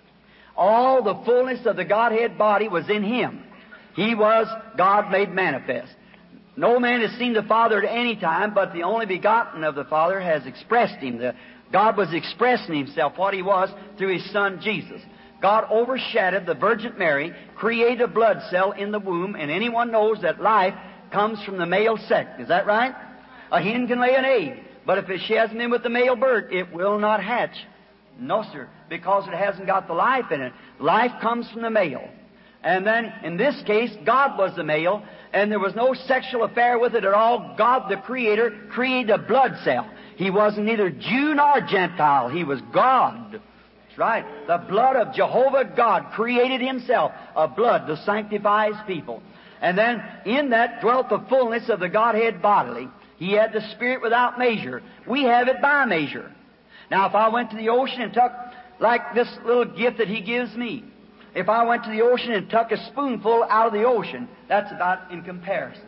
all the fullness of the Godhead body was in Him. He was God made manifest. No man has seen the Father at any time, but the only begotten of the Father has expressed Him. The, God was expressing Himself, what He was, through His Son Jesus. God overshadowed the Virgin Mary, created a blood cell in the womb, and anyone knows that life comes from the male sex. Is that right? A hen can lay an egg, but if she hasn't been with the male bird, it will not hatch. No, sir, because it hasn't got the life in it. Life comes from the male. And then, in this case, God was the male, and there was no sexual affair with it at all. God, the Creator, created a blood cell. He wasn't neither Jew nor Gentile. He was God. That's right. The blood of Jehovah God created Himself, a blood to sanctify His people. And then, in that dwelt the fullness of the Godhead bodily. He had the Spirit without measure. We have it by measure. Now, if I went to the ocean and took, like this little gift that He gives me, if I went to the ocean and took a spoonful out of the ocean, that's about in comparison.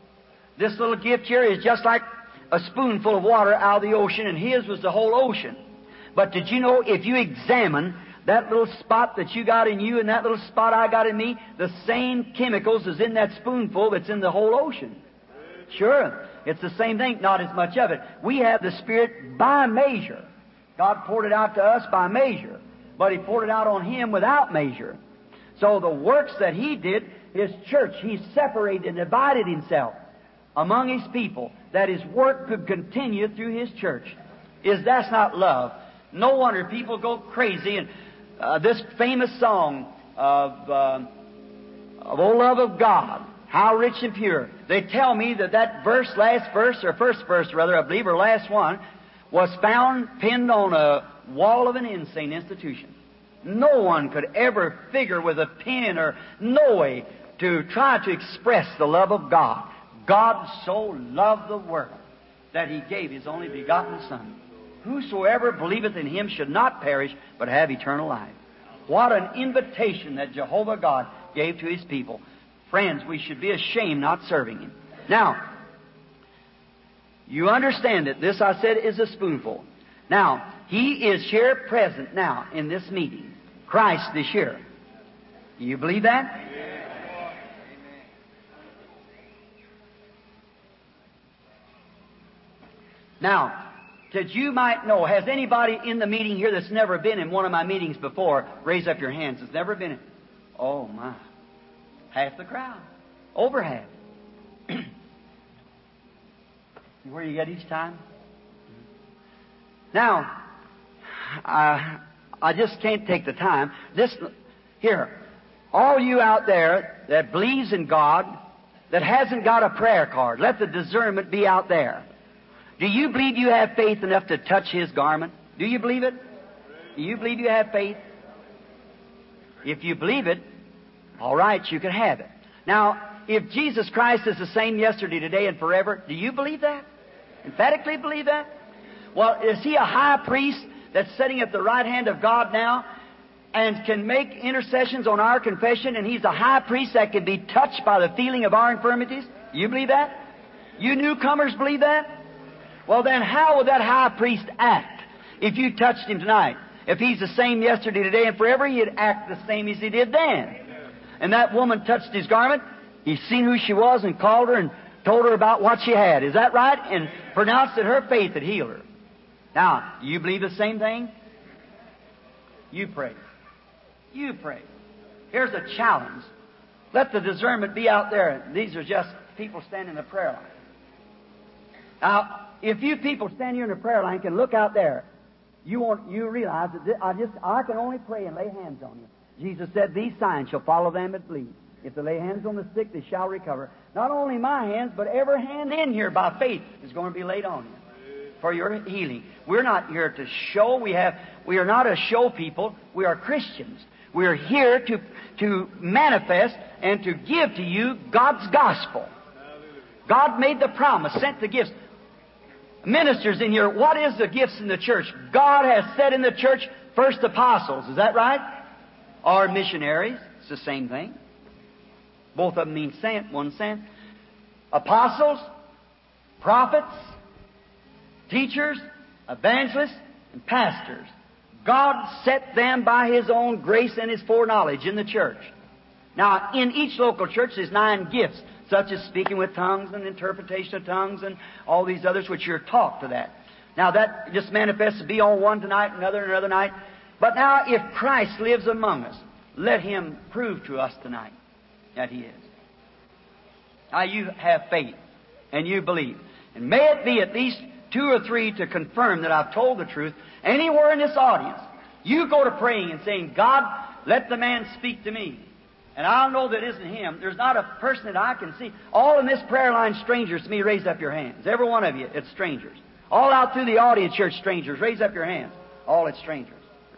This little gift here is just like a spoonful of water out of the ocean, and His was the whole ocean. But did you know, if you examine that little spot that you got in you and that little spot I got in me, the same chemicals is in that spoonful that's in the whole ocean? Sure. It's the same thing, not as much of it. We have the Spirit by measure. God poured it out to us by measure, but He poured it out on Him without measure. So the works that He did, His church, He separated and divided Himself among His people, that His work could continue through His church. Is that's not love? No wonder people go crazy. And uh, this famous song of, uh, of O Love of God, how rich and pure. They tell me that that verse, last verse, or first verse rather, I believe, or last one, was found pinned on a wall of an insane institution. No one could ever figure with a pen or no way to try to express the love of God. God so loved the world that He gave His only begotten Son. Whosoever believeth in Him should not perish, but have eternal life. What an invitation that Jehovah God gave to His people. Friends, we should be ashamed not serving Him. Now, you understand that this, I said, is a spoonful. Now, He is here present now in this meeting. Christ is here. Do you believe that? Amen. Now, that you might know, has anybody in the meeting here that's never been in one of my meetings before? Raise up your hands. It's never been in. Oh, my. Half the crowd. Over half. Where you get each time? Now, I, I just can't take the time. This, here, all you out there that believes in God, that hasn't got a prayer card, let the discernment be out there. Do you believe you have faith enough to touch His garment? Do you believe it? Do you believe you have faith? If you believe it, all right, you can have it. Now, if Jesus Christ is the same yesterday, today, and forever, do you believe that? Emphatically believe that? Well, is He a high priest that's sitting at the right hand of God now and can make intercessions on our confession, and He's a high priest that can be touched by the feeling of our infirmities? You believe that? You newcomers believe that? Well, then how would that high priest act if you touched Him tonight? If He's the same yesterday, today, and forever, He'd act the same as He did then. And that woman touched His garment. He seen who she was and called her and told her about what she had. Is that right? And pronounced that her faith had healed her. Now, do you believe the same thing? You pray. You pray. Here's a challenge. Let the discernment be out there. These are just people standing in the prayer line. Now, if you people stand here in the prayer line can look out there, you won't, you realize that this, I just I can only pray and lay hands on you. Jesus said, "These signs shall follow them that believe. If they lay hands on the sick, they shall recover." Not only my hands, but every hand in here by faith is going to be laid on you for your healing. We're not here to show. We have. We are not a show people. We are Christians. We are here to to manifest and to give to you God's gospel. God made the promise, sent the gifts. Ministers in here, what is the gifts in the church? God has said in the church, first apostles. Is that right? Or missionaries. It's the same thing. Both of them mean sent, one sent. Apostles, prophets, teachers, evangelists, and pastors. God set them by His own grace and His foreknowledge in the church. Now, in each local church, there's nine gifts, such as speaking with tongues and interpretation of tongues and all these others which you're taught to that. Now, that just manifests to be on one tonight, another, another night. But now, if Christ lives among us, let Him prove to us tonight that He is. Now, you have faith, and you believe. And may it be at least two or three to confirm that I've told the truth. Anywhere in this audience, you go to praying and saying, God, let the man speak to me. And I'll know that isn't him. There's not a person that I can see. All in this prayer line, strangers to me, raise up your hands. Every one of you, it's strangers. All out through the audience, church, strangers. Raise up your hands. All it's strangers.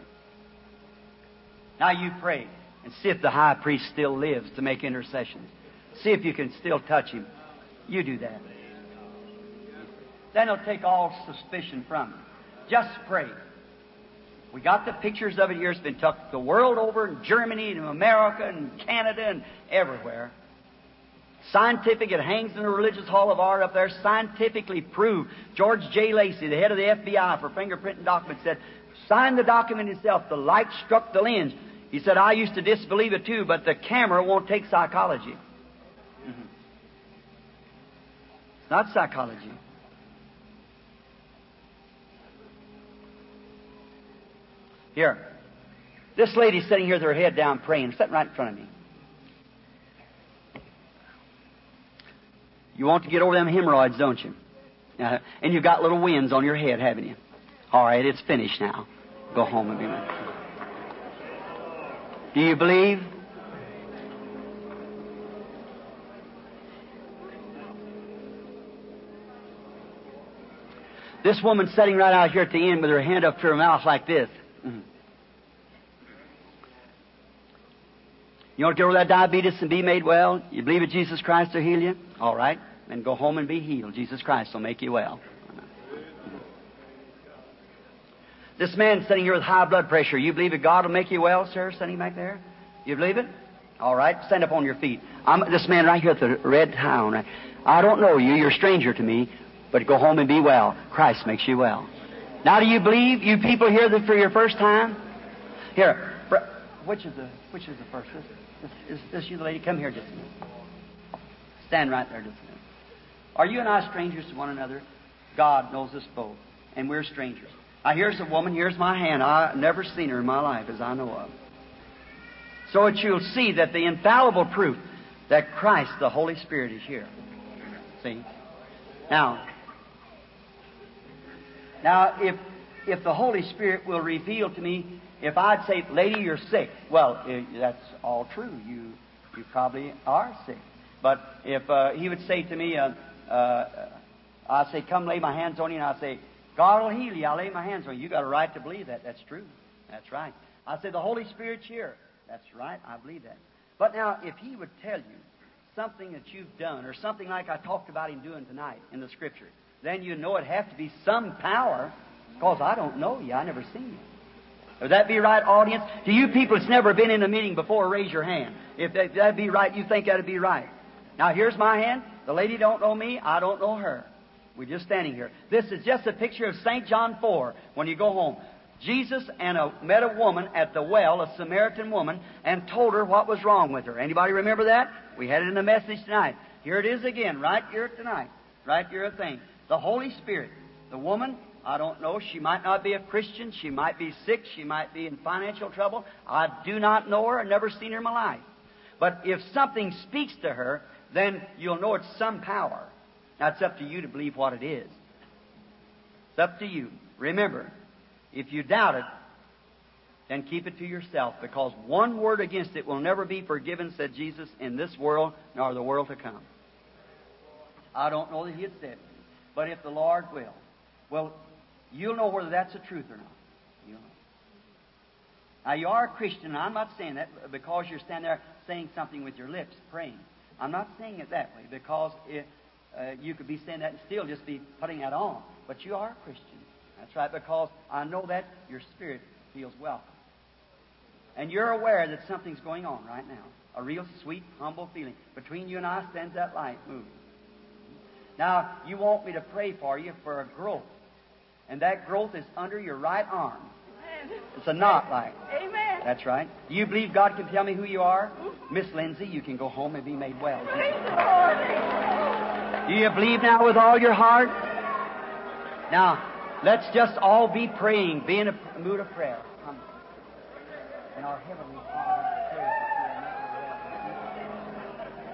Now you pray and see if the high priest still lives to make intercessions. See if you can still touch him. You do that. Then it'll take all suspicion from you. Just pray. We got the pictures of it here. It's been took the world over, in Germany and America and Canada and everywhere. Scientific, it hangs in the Religious Hall of Art up there, scientifically proved. George J. Lacey, the head of the F B I for fingerprinting documents, said, signed the document himself. The light struck the lens. He said, I used to disbelieve it too, but the camera won't take psychology. Mm-hmm. It's not psychology. Here. This lady's sitting here with her head down praying, sitting right in front of me. You want to get over them hemorrhoids, don't you? Uh, and you've got little wins on your head, haven't you? All right, it's finished now. Go home and be with me. Do you believe? This woman's sitting right out here at the end with her hand up to her mouth like this. Mm-hmm. You want to get over that diabetes and be made well? You believe in Jesus Christ will heal you? All right. Then go home and be healed. Jesus Christ will make you well. This man sitting here with high blood pressure, you believe that God will make you well, sir, sitting back there? You believe it? All right. Stand up on your feet. I'm this man right here at the red town. Right? I don't know you. You're a stranger to me. But go home and be well. Christ makes you well. Now, do you believe, you people here, that for your first time? Here, which is the which is the first? This, this, is this you, the lady? Come here just a minute. Stand right there just a minute. Are you and I strangers to one another? God knows us both, and we're strangers. Now, here's a woman. Here's my hand. I've never seen her in my life, as I know of. So that you'll see that the infallible proof that Christ, the Holy Spirit, is here. See? Now. Now, if if the Holy Spirit will reveal to me, if I'd say, lady, you're sick, well, it, that's all true. You you probably are sick. But if uh, He would say to me, uh, uh, I say, come lay my hands on you, and I say, God will heal you. I'll lay my hands on you. You got a right to believe that. That's true. That's right. I say, the Holy Spirit's here. That's right. I believe that. But now, if He would tell you something that you've done, or something like I talked about Him doing tonight in the Scripture, then you know it has to be some power, because I don't know you. I never seen you. Would that be right, audience? To you people that's never been in a meeting before, raise your hand. If that, that'd be right, you think that'd be right. Now, here's my hand. The lady don't know me. I don't know her. We're just standing here. This is just a picture of Saint John four when you go home. Jesus and a, met a woman at the well, a Samaritan woman, and told her what was wrong with her. Anybody remember that? We had it in the message tonight. Here it is again, right here tonight. Right here a thing. The Holy Spirit. The woman, I don't know. She might not be a Christian. She might be sick. She might be in financial trouble. I do not know her. I've never seen her in my life. But if something speaks to her, then you'll know it's some power. Now, it's up to you to believe what it is. It's up to you. Remember, if you doubt it, then keep it to yourself, because one word against it will never be forgiven, said Jesus, in this world nor the world to come. I don't know that He had said it. But if the Lord will, well, you'll know whether that's the truth or not. You'll know. Now, you are a Christian, and I'm not saying that because you're standing there saying something with your lips, praying. I'm not saying it that way, because if, uh, you could be saying that and still just be putting that on. But you are a Christian. That's right, because I know that your spirit feels welcome. And you're aware that something's going on right now. A real sweet, humble feeling. Between you and I stands that light moving. Now, you want me to pray for you for a growth. And that growth is under your right arm. Amen. It's a knot like. Amen. That's right. Do you believe God can tell me who you are? Miss Lindsay, you can go home and be made well. Praise the Lord. Do you believe now with all your heart? Now, let's just all be praying, be in a mood of prayer. Come. And our Heavenly Father, I pray that you will make me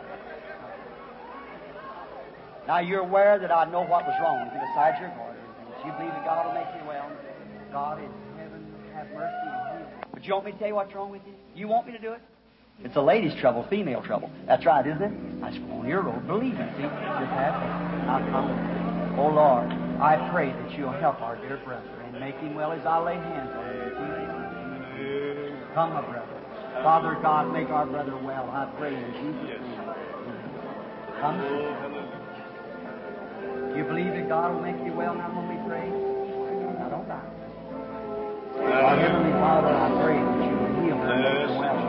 well. Now, you're aware that I know what was wrong with you besides your garden. You believe that God will make you well. God in heaven, have mercy on you. But you want me to tell you what's wrong with you? You want me to do it? It's a lady's trouble, female trouble. That's right, isn't it? I just go on your road. Believe it. See? Just have it. Now come. Oh, Lord, I pray that you'll help our dear brother and make him well as I lay hands on him. Come, my brother. Father God, make our brother well. I pray in Jesus' name. Come. You believe that God will make you well now when we pray? Now don't die. Our Heavenly Father, I pray that you will heal him and make him well.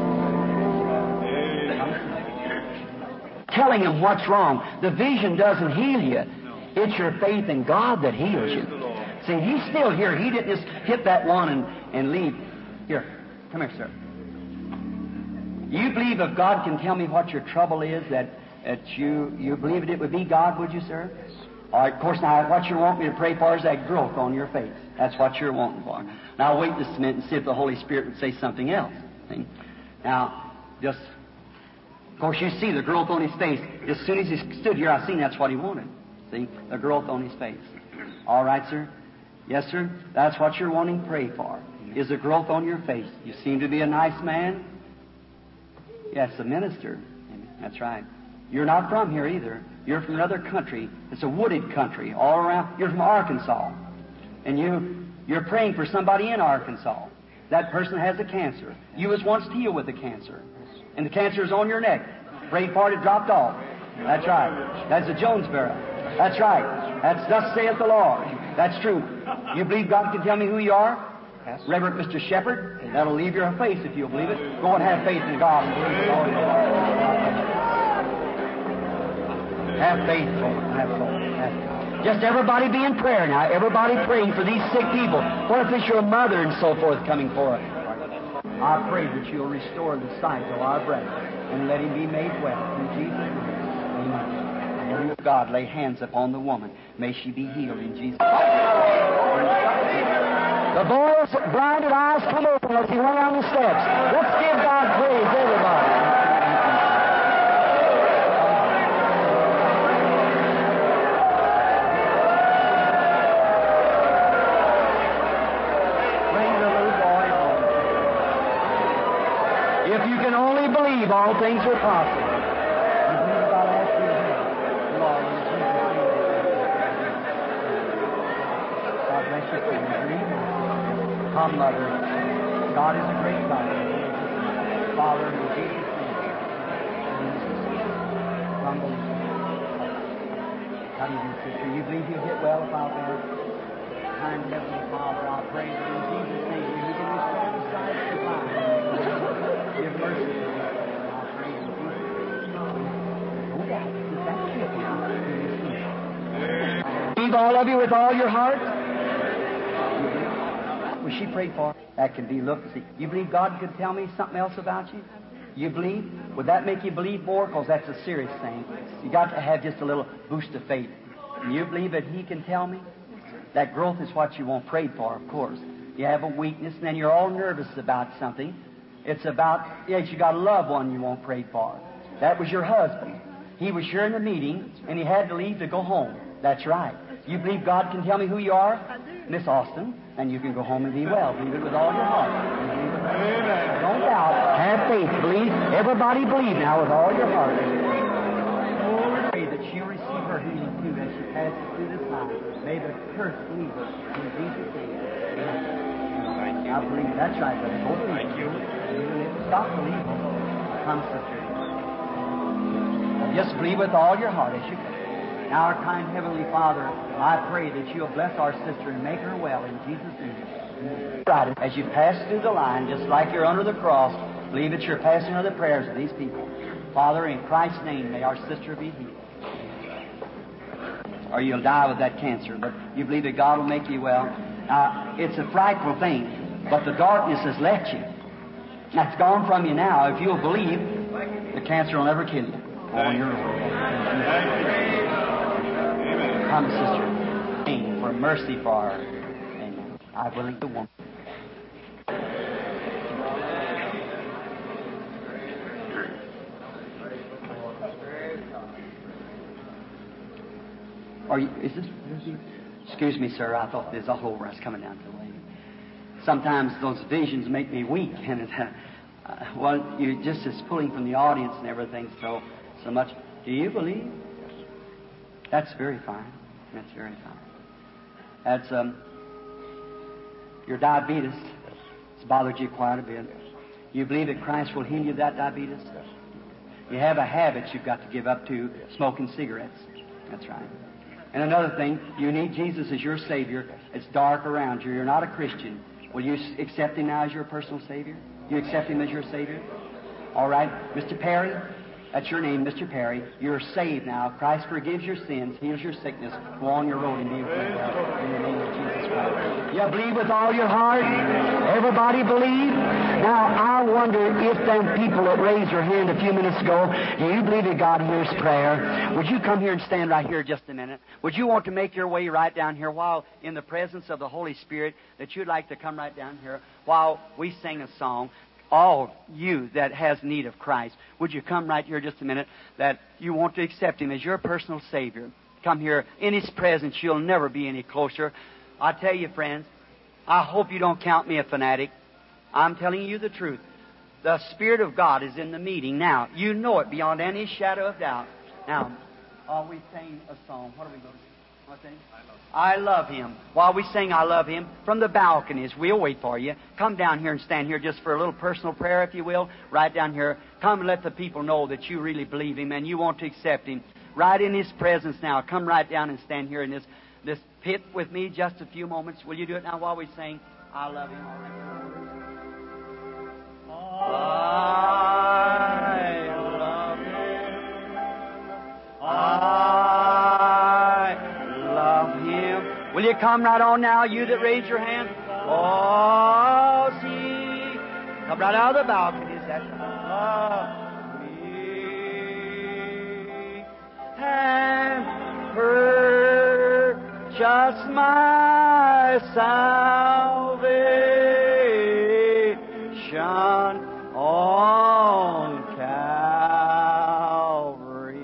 Telling him what's wrong. The vision doesn't heal you. It's your faith in God that heals you. See, he's still here. He didn't just hit that one and, and leave. Here, come here, sir. You believe if God can tell me what your trouble is, that, that you, you believe that it would be God, would you, sir? All right, of course, now, what you want me to pray for is that growth on your face. That's what you're wanting for. Now, wait just a minute and see if the Holy Spirit would say something else. See? Now, just, of course, you see the growth on his face. As soon as he stood here, I seen that's what he wanted. See? The growth on his face. All right, sir? Yes, sir? That's what you're wanting to pray for, is the growth on your face. You seem to be a nice man. Yes, a minister. That's right. You're not from here either. You're from another country. It's a wooded country all around. You're from Arkansas. And you, you're praying for somebody in Arkansas. That person has a cancer. You was once healed with the cancer. And the cancer is on your neck. Prayed for it, it dropped off. That's right. That's a Jonesboro. That's right. That's thus saith the Lord. That's true. You believe God can tell me who you are? Reverend Mister Shepherd, that'll leave your face if you'll believe it. Go and have faith in God and believe with all your heart. Have faith, Lord. Have faith. Have faith. Just everybody be in prayer now. Everybody praying for these sick people. What if it's your mother and so forth coming forth? I pray that you'll restore the sight of our brother and let him be made well. In Jesus' name, amen. God, lay hands upon the woman. May she be healed in Jesus' name. The boy's blinded eyes come open as he went down the steps. Let's give God praise, everybody. Bring the little boy home. If you can only believe, all things are possible. You believe God asked you to help. Lord, in Jesus' name. God bless you. Come, Mother. God is a great God. Father, in Jesus' name. Humble. How do you do, sister? You believe you'll get well about that? Kind Heavenly Father, I pray that in Jesus' name you can restore the sight of your mind. Give mercy to us. I pray in Jesus' name. No doubt. Keep that ship now. Believe all of you with all your heart. Was she prayed for? That can be looked and see. You believe God could tell me something else about you? You believe? Would that make you believe more? Because that's a serious thing. You got to have just a little boost of faith. You believe that He can tell me? That growth is what you want prayed for, of course. You have a weakness, and then you're all nervous about something. It's about, yes, you got a loved one you want prayed for. That was your husband. He was here in the meeting, and he had to leave to go home. That's right. You believe God can tell me who you are? Miss Austin, and you can go home and be well. Believe it with all your heart. Amen. Don't doubt. Have faith. Believe. Everybody believe now with all your heart. Pray that she'll receive her healing too as she passes through this time. May the curse leave her in Jesus' name. Thank you. I believe that's right, brother. Go through. Thank you. Stop believing. Come, sister. Just believe with all your heart as you can. Now, our kind Heavenly Father, I pray that You'll bless our sister and make her well in Jesus' name. Right, as you pass through the line, just like you're under the cross, believe that you're passing under the prayers of these people. Father, in Christ's name, may our sister be healed. Or you'll die with that cancer, but you believe that God will make you well. Now, it's a frightful thing, but the darkness has left you. That's gone from you now. If you'll believe, the cancer will never kill you. On your own. Come, sister. Amen. For mercy for her. Amen. I believe the woman. Are you, is this, excuse me, sir, I thought there's a whole rest coming down to the lady. Sometimes those visions make me weak, and it, uh, well, you just as pulling from the audience and everything so, so much. Do you believe? That's very fine. That's very fine. That's, um, your diabetes has bothered you quite a bit. You believe that Christ will heal you of that diabetes? You have a habit you've got to give up to, smoking cigarettes. That's right. And another thing, you need Jesus as your Savior. It's dark around you. You're not a Christian. Will you accept Him now as your personal Savior? You accept Him as your Savior? All right. Mister Perry, that's your name, Mister Perry. You're saved now. Christ forgives your sins, heals your sickness. Go on your road and be with well in the name of Jesus Christ. You believe with all your heart? Everybody believe? Now, I wonder if them people that raised their hand a few minutes ago, do you believe that God hears prayer? Would you come here and stand right here just a minute? Would you want to make your way right down here while in the presence of the Holy Spirit, that you'd like to come right down here while we sing a song? All you that has need of Christ, would you come right here just a minute, that you want to accept Him as your personal Savior? Come here. In His presence, you'll never be any closer. I tell you, friends, I hope you don't count me a fanatic. I'm telling you the truth. The Spirit of God is in the meeting now. You know it beyond any shadow of doubt. Now, while we sing a song, what are we going to sing? What thing? I love Him. While we sing I love Him, from the balconies, we'll wait for you. Come down here and stand here just for a little personal prayer, if you will. Right down here. Come and let the people know that you really believe Him and you want to accept Him. Right in His presence now. Come right down and stand here in this, this pit with me just a few moments. Will you do it now while we sing I love Him? All right. I love Him. I love Him. Will you come right on now, you that raise your hand? Oh, see. Come right out of the balconies. That's love me. And purchase my salvation on Calvary.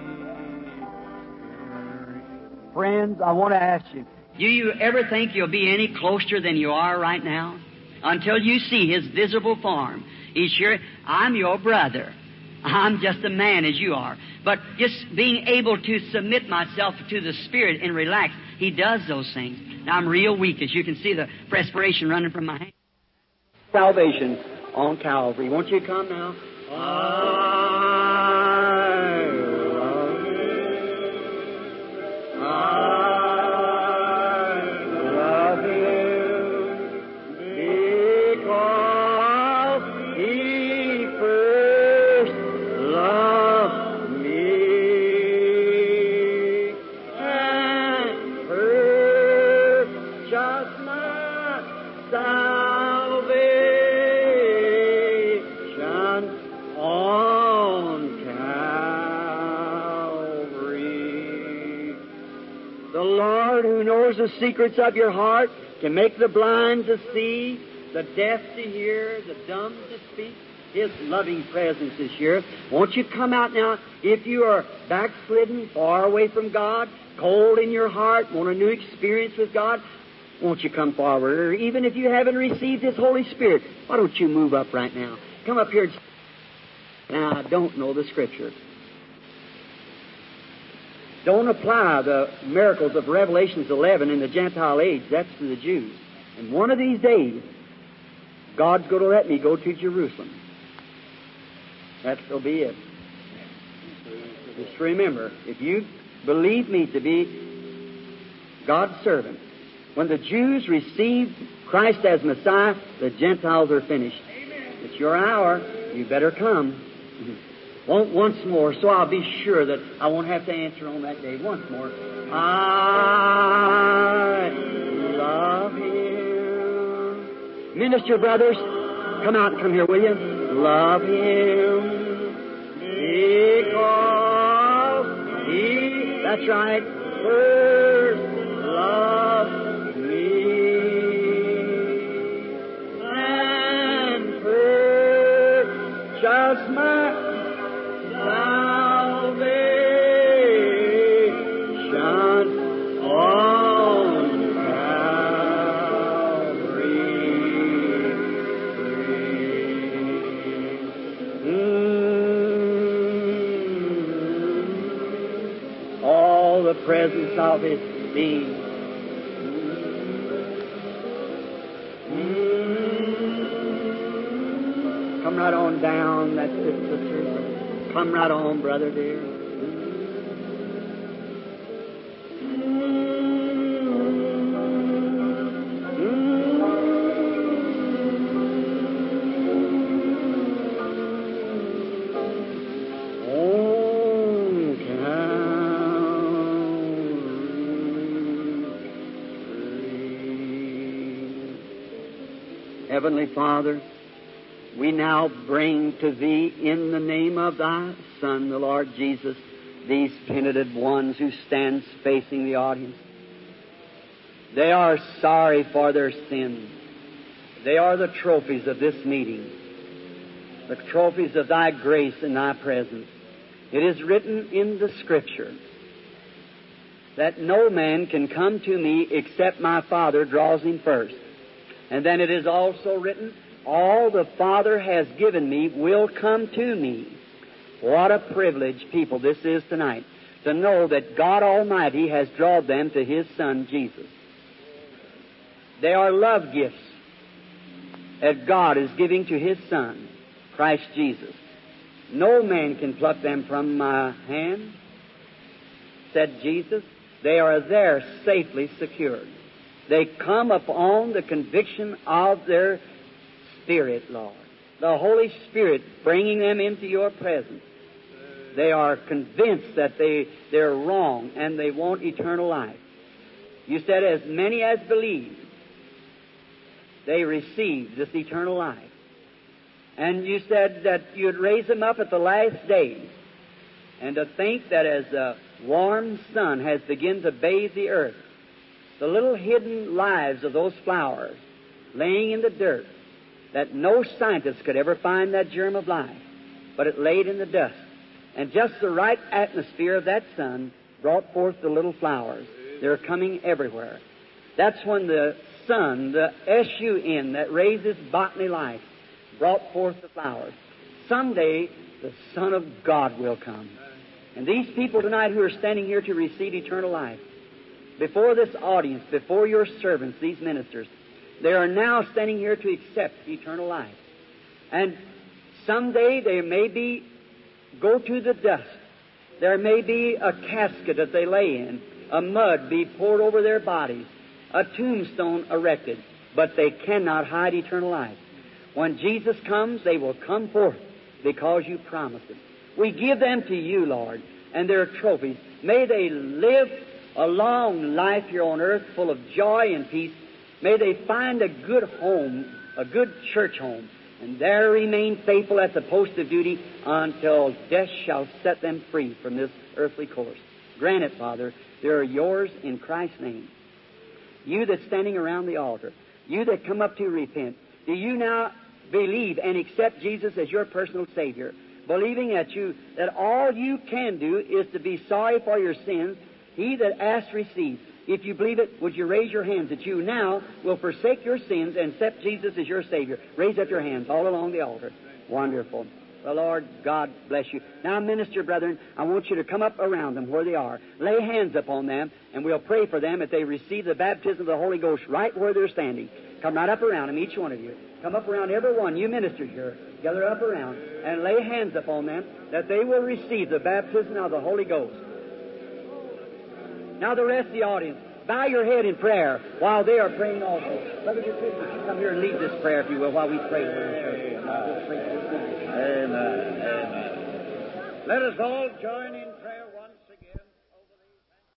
Friends, I want to ask you, do you ever think you'll be any closer than you are right now? Until you see His visible form. He's sure, I'm your brother. I'm just a man as you are. But just being able to submit myself to the Spirit and relax, He does those things. Now, I'm real weak, as you can see the perspiration running from my hand. Salvation on Calvary. Won't you come now? I love you. I love you because He first loved me and purchased my salvation on Calvary. The Lord, who knows the secrets of your heart, can make the blind to see, the deaf to hear, the dumb to speak. His loving presence is here. Won't you come out now? If you are backslidden, far away from God, cold in your heart, want a new experience with God, won't you come forward? Or even if you haven't received His Holy Spirit, why don't you move up right now? Come up here. Now, I don't know the Scripture. Don't apply the miracles of Revelations eleven in the Gentile age. That's to the Jews. And one of these days, God's going to let me go to Jerusalem. That'll be it. Just remember, if you believe me to be God's servant. When the Jews received Christ as Messiah, the Gentiles are finished. It's your hour. You better come. Once more, so I'll be sure that I won't have to answer on that day. Once more. I love Him. Minister brothers, come out and come here, will you? Love Him because He, that's right, first loved me and purchased my salvation on Calvary. Mm. All the presence of His being. Mm. Come right on down. That's it, sister. Come right on, brother dear. Oh, Calvary. Heavenly Father, we now bring to Thee, in the name of Thy Son, the Lord Jesus, these penitent ones who stand facing the audience. They are sorry for their sins. They are the trophies of this meeting, the trophies of Thy grace and Thy presence. It is written in the Scripture that no man can come to me except my Father draws him first. And then it is also written, all the Father has given me will come to me. What a privilege, people, this is tonight, to know that God Almighty has drawn them to His Son, Jesus. They are love gifts that God is giving to His Son, Christ Jesus. No man can pluck them from my hand, said Jesus. They are there safely secured. They come upon the conviction of their Spirit, Lord. The Holy Spirit bringing them into Your presence. They are convinced that they, they're wrong and they want eternal life. You said, as many as believe, they receive this eternal life. And you said that You'd raise them up at the last days. And to think that as the warm sun has begun to bathe the earth, the little hidden lives of those flowers laying in the dirt, that no scientist could ever find that germ of life, but it laid in the dust. And just the right atmosphere of that sun brought forth the little flowers. They're coming everywhere. That's when the sun, the S U N, that raises botany life, brought forth the flowers. Someday, the Son of God will come. And these people tonight who are standing here to receive eternal life, before this audience, before Your servants, these ministers, they are now standing here to accept eternal life. And someday there may be, go to the dust. There may be a casket that they lay in, a mud be poured over their bodies, a tombstone erected, but they cannot hide eternal life. When Jesus comes, they will come forth because You promised it. We give them to You, Lord, and their trophies. May they live a long life here on earth full of joy and peace. May they find a good home, a good church home, and there remain faithful at the post of duty until death shall set them free from this earthly course. Grant it, Father. They are Yours in Christ's name. You that's standing around the altar, you that come up to repent, do you now believe and accept Jesus as your personal Savior, believing that you that all you can do is to be sorry for your sins? He that asks receives. If you believe it, would you raise your hands that you now will forsake your sins and accept Jesus as your Savior? Raise up your hands all along the altar. Wonderful. The Lord God bless you. Now, minister brethren, I want you to come up around them where they are. Lay hands upon them, and we'll pray for them that they receive the baptism of the Holy Ghost right where they're standing. Come right up around them, each one of you. Come up around every one, you ministers here. Gather up around and lay hands upon them that they will receive the baptism of the Holy Ghost. Now the rest of the audience, bow your head in prayer while they are praying also. Brother Patricia, you come here and lead this prayer, if you will, while we pray. Amen. Amen. Amen. Let us all join in